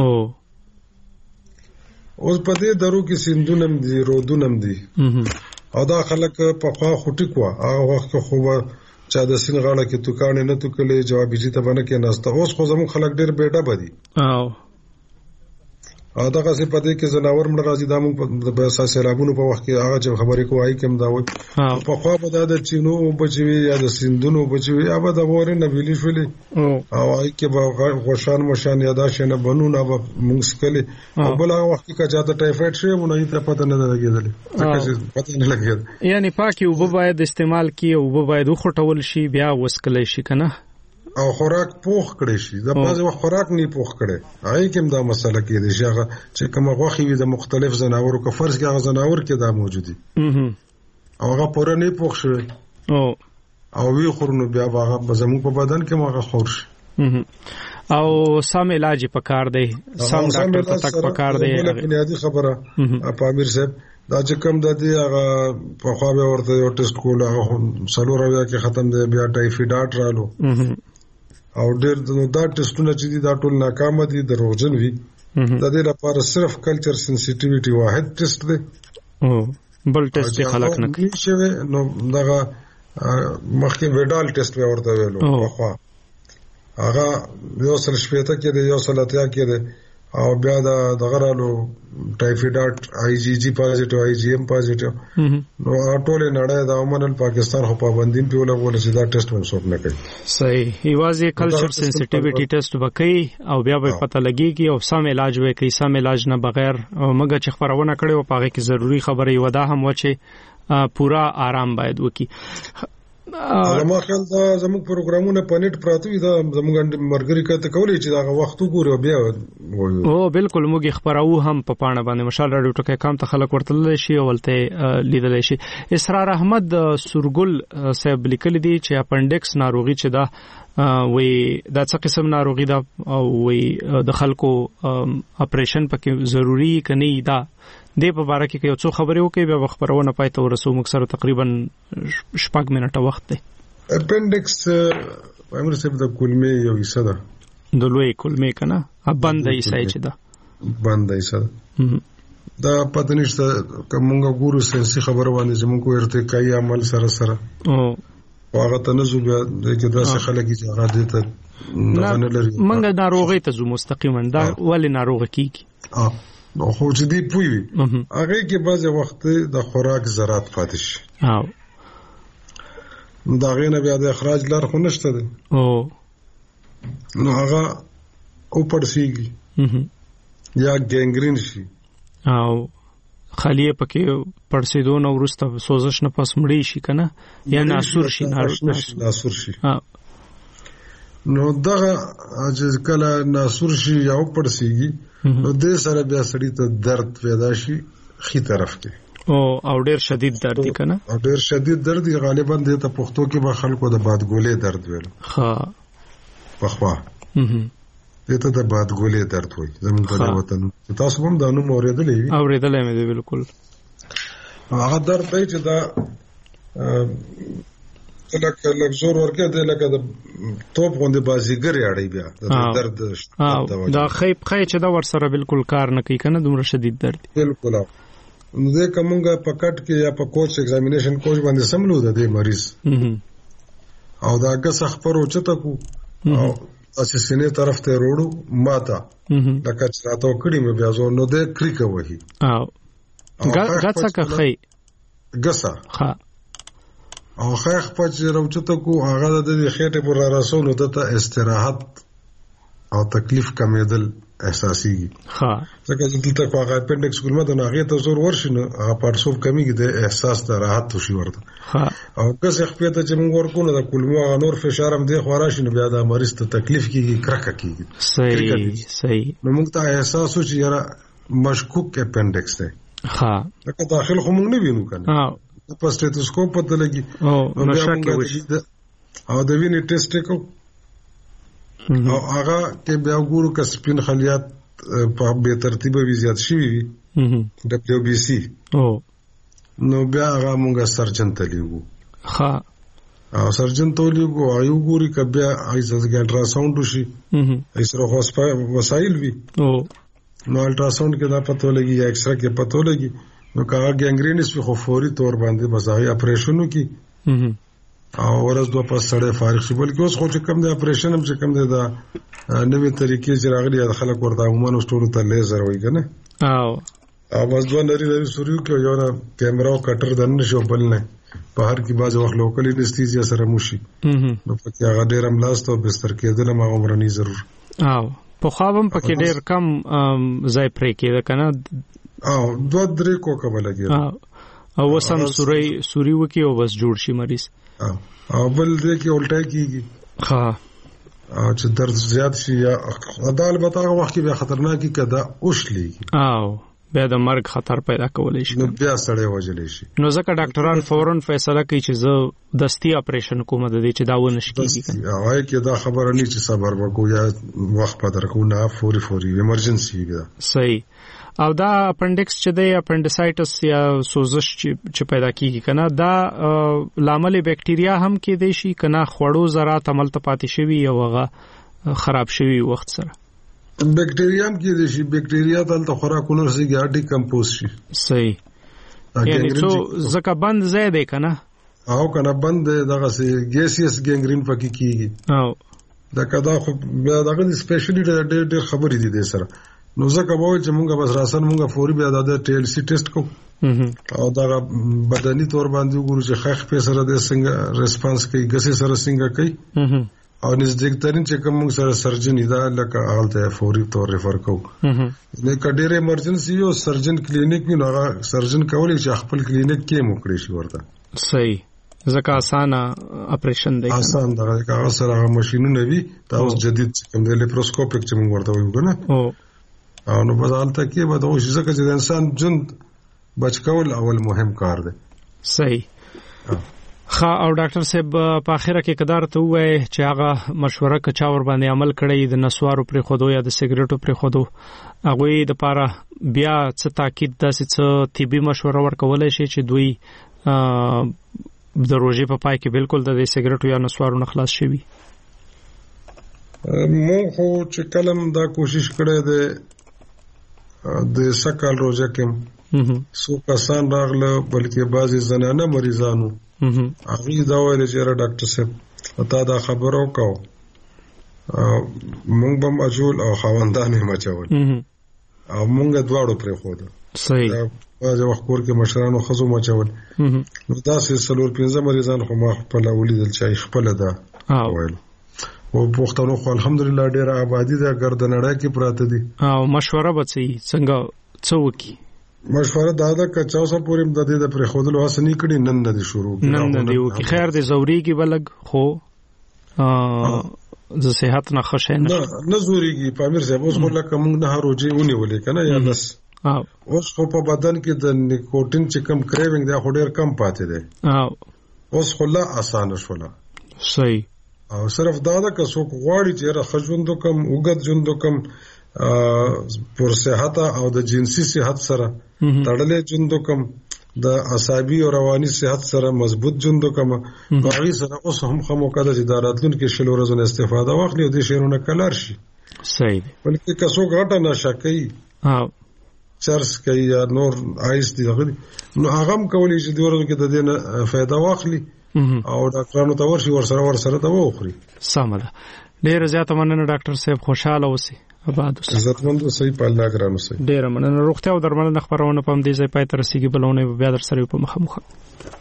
اوس په دې درو کې سیندونم دي رودونم دي او دا خلک په خوا خټی کو هغه وخت خو چا د سین غاړه کې توکانه نه توکلې جواب یې ته باندې کې نهسته اوس خو زمو خلک ډېر بیډه بدي او دا څه پدې کې زناور مړ راځي دا موږ په اساس سیلابونو په وخت کې هغه چې خبرې کوي کوم دا وي په خوا به د چینو بچوي یا د سیندونو بچوي هغه د وره نه ویلې شولې او هغه کې به غوشان مشان یا دا شنه بنونه به موږ سکلي او بل هغه وخت کې چې د ټایفاید شوی مونږ ته پته نه لګیدل څه پته نه لګیدل یعنی پاکي او باید استعمال کی او باید وخټول شي بیا وسکلی شي کنه او خوراک پوخ کړي شي دا بعضی وخت خوراک نه پوخ کړي هغه کوم دا مسله کې دي چې کوم غوخي وي د مختلف زناورو کو فرض کې هغه زناور کې دا موجودي او هغه پوره نه پوخ شوی او وی خورنو بیا هغه زمو په بدن کې هغه خور شي او سم علاج پکار دی سم ډاکټر ته تک پکار دی بنیادی خبره پامیر صاحب دا چې کوم د دې هغه په خوا به ورته یو ټیسټ کول هغه سلورویا کې ختم دی بیا ټایفاید رالو او ډېر دا ټیسټونه چې دي دا ټول ناکام دي دروغجن وي د دې لپاره صرف کلچر سنسټیویټي واحد ټیسټ دی بل ټیسټ خلک نه کوي چې نو دغه مخکې ویډال ټیسټ به ورته ویلو خو هغه یو سل شپېته کې دی یو سل اتیا کې دی او بیا د غرالو ټایفایډ IgG پازیټیو IgM پازیټیو نو ټول نړۍ د عمومن پاکستان خو پابندیم په لګول چې دا ټیسټ هم څوک نه کوي. صحیح. ایوازي کلچر سنسټیویټی ټیسټ وکړي او بیا به پته لګیږي او سم علاج وکړي. سم علاج نه بغیر مګر چې خبرونه کړي او پاره کې ضروری خبره یو ده هم و چې پورا آرام باید وکړي. ما خیال دا زموږ پروګرامونه په نت پراته وي دا زموږ مرګري کته کولی چې دا وخت وګوري بیا وایو. او بالکل موږ خبرو هم په پاڼه باندې مشال رادیو ټکي کام ته خلک ورتل شي او ولته لیدل شي. اسرار احمد سورګل صاحب لیکل دي چې اپنډکس ناروغي چې دا وی دا څه قسم ناروغي ده او وی د خلکو اپریشن پکې ضروری کني دا د په اړه کې یو څو خبرې وکړي بیا خبرونه پای ته ورسو. موږ سره تقریبا 6 منټه وخت دی. اپنډکس امر سب د کولمې یو حصہ ده د لوی کولمې کنه بند حصہ چې ده بند حصہ دا پته نشته کومه ګورو سنسي خبره باندې زموږ ارتقائي عمل سره او هغه تنزل د داسې خلک چې هغه دته نه لري. منګه ناروغي ته زو مستقیما دا ولې ناروغ کیږي نو خو چې دی پوي هغه کې بعض وخت د خوراک ذرات پاتې شي نو دا غینه بیا د اخراج لار خو نشته دی نو هغه او پړسیږي یا ګینګرین شي او خالیه پکې پړسیدو نو ورسته سوزش نه پس مړی شي کنه یا ناسور شي ناسور شي نو دغه چې کله ناسور شي یا پړسیږي نو د سره بیا سړی ته درد پیدا شي خي طرف کې او ډیر شدید درد دی کنه او ډیر شدید درد غالبا د ته پښتو کې به خلکو د بادګولې درد ویل ها پخوا دته د بادګولې درد وای زمون په وطن تاسو هم دا نو اوریدلې مې بالکل هغه درد دی چې دا لکه زور ورکه دی لکه د توپ غوندې بازیګر یاړي بیا درد دا خیب چې دا ور سره بالکل کار نه کوي کنه دومره شدید درد بالکل نو دې کومه په کټ کې یا په کوچ ایگزامینیشن کوچ باندې سملو د مریض او دا که خبرو چته کو او اسې سینې طرف ته وروړو ماته لکه چې راته کړی مې بیا زو نو دې کریکه وਹੀ او ګڅه که خی ګسا ها او خیخ پچ روچته کو هغه د خېټه پر راسونو ته استراحت او تکلیف کمیدل احساسيږي ها ځکه چې دلته کو هغه اپنډکس ګلمه د هغه ته زور ورشنه هغه پارسوب کمیږي د احساس ته راحت شي ورته ها او که څه خپل ته چې موږ ورکو د کلمه نور فشار هم دی خوراشنه بیا د مریض ته تکلیف کیږي کرکه کیږي صحیح نو موږ ته احساس و چې یاره مشکوک اپنډکس ده ها لکه داخل خو موږ نه وینو کنه په سټیتوسکوپ پته لګي او نشکه وشي او د وینې ټیسټ کو او هغه کې بیا ګورو ک سپین خلیات په به ترتیب وی زیات شي وي WBC او نو بیا هغه مونږه سرجن ته لیږو ها او سرجن ته لیږو ایو ګوري ک بیا ایزه الټراساوند وشي ایسره وسایل وي او نو الټراساوند کې دا پته لګي یا ایکس را کې پته لګي نو کاغه ګینګرینس په خو فوري تور باندې بزاوی اپریشنو کی او ورځ دوه پس سړی فارغ شي بلکې اوس خو چې کم د اپریشن هم چې کم د نوې طریقې چې راغلي د خلک ورته عموما ستورو ته لیزر وایي کنه او بس دوه نری سوريو کې یو کیمرا او کټر دنه شو بل نه په هر کې باز وخت لوکل انستیزیا سره موشي نو پکې هغه ډیر املاست او بستر کېدل ما عمرني ضرور او په خوابم پکې ډیر کم ځای پرې کېده کنه او دوه درې کوکه بلګي او وسم سوري وکي او بس جوړ شي مریض او بل دې کې الټا کیږي ها او چې درد زیات شي یا البته هغه وخت کې بیا خطرناکي کده اوښلي او بیا د مرګ خطر پیدا کولای شي نو بیا سړی وجلی شي نو ځکه ډاکټران فورن فیصله کوي چې زه دستی اپریشن کوم د دې چې دا ونه شي کیږي هغه کې دا خبره نه چې صبر وکړو یا وخت په درکو نه فوري ایمرجنسي ده صحیح او دا اپنډکس چې دی اپنډسایټس یا سوزش چې پیدا کیږي کنه دا لامل بکټیریا هم کې دی شي کنه خوړو ذرات عمل ته پاتې شوی او هغه خراب شوی وخت سره بکټیریا هم کې دی شي بکټیریا دلته خوراکونه سره ګاډي کمپوز شي صحیح یعنی څو زکه بند زیاده دی کنه او کنه بند دغه سي ګیسیس ګینګرین پکې کیږي او دا کدا خو بیا دغه سپیشلی ډېر خبرې دي د سره نو ځکه به چې مونږه بس راسن مونږه فوري بیا د TLC ټیسټ کوو او دا بدني تور باندې وګورو چې خخ په سره د څنګه ریسپانس کوي ګسي سره څنګه کوي او نزدېکترین چې کوم سره سرجن دا لکه حالته فوري تور ریفر کوو نه کډېر ایمرجنسي یو سرجن کلینیک وی نو سرجن کولی چې خپل کلینیک کې موکړي شي ورته صحیح ځکه اسانه اپریشن دی آسان دا هغه سره ماشينونه وی تاسو جدید کوم د لیپروسکوپیک چې موږ ورته وایو کنه او نو په حالت کې به دا شي چې د انسان ژوند بچ کول اول مهم کار دی صحیح خا او ډاکټر صاحب په اخره کې قدر ته وای چې هغه مشوره کچا ور باندې عمل کړی د نسوارو پر خودو یا د سیګریټو پر خودو هغه د پاره بیا څه تاکید داسې څه طبي مشوره ورکولای شي چې دوی د روزي په پای کې بالکل د سیګریټو یا نسوارو نه خلاص شي مو خو چې کلم دا کوشش کړی دی د سکل روزه کې سو کسان راغله بلکې بعضی زنانه مریضانو هغه دا ویل چې ډاکټر صاحب تا دا خبرو کو مونږ به مجول او خواندانې مچول او مونږ دواړو پر خو ده صحیح واځه وخت کور کې مشرانو خزو مچول نو تاسو سلور 15 مریضان خو ما خپل ولیدل چې خپل ده ویل او پښتنو خو الحمدلله ډیره آبادی ده ګردنړه کې پراته دي او مشوره به څنګه څوکي مشوره دا ده چې اوسه پورې د دې د پر خودلو اسنی کړي نن نه دي شروع نن نه دی او خیر د زوري کې بلګ خو د صحت نه خشه نه زوريږي پامیر صاحب اوس موږ لکه موږ نه روزي ونیولې کنه یا بس اوس خو په بدن کې د نیکوټین چې کم کریوینګ دا خو ډیر کم پاتې دی اوس خو لا اسانه شوله صحیح او صرف دا ده که څوک غواړي چې راخجوندو کم وګد جوندو کم پر صحت او د جنسي صحت سره تړلې جوندو کم د عصبي او رواني صحت سره مضبوط جوندو کم هغه سره اوس هم خموکاده چې داراتلون کې شلو ورځې استفاده واخلي او د شیرونه کلر شي صحیح بلکې که څوک غټه نشه کوي چرس کوي یا نور آیس دي نو هغه هم کولی چې د ورځو کې د دې فائدہ واخلي او ډاکټرانو ته ورشي ورسره دا وخوري سمه ده ډیر زیاته مننه ډاکټر صاحب خوشاله اوسئ آباد اوسئ عزتمند اوسئ په الله ګران اوسئ ډیر مننه روغتیا او درملنه خبرونه په دې ځای پای تر رسیدي بلونه بیا در سره په مخه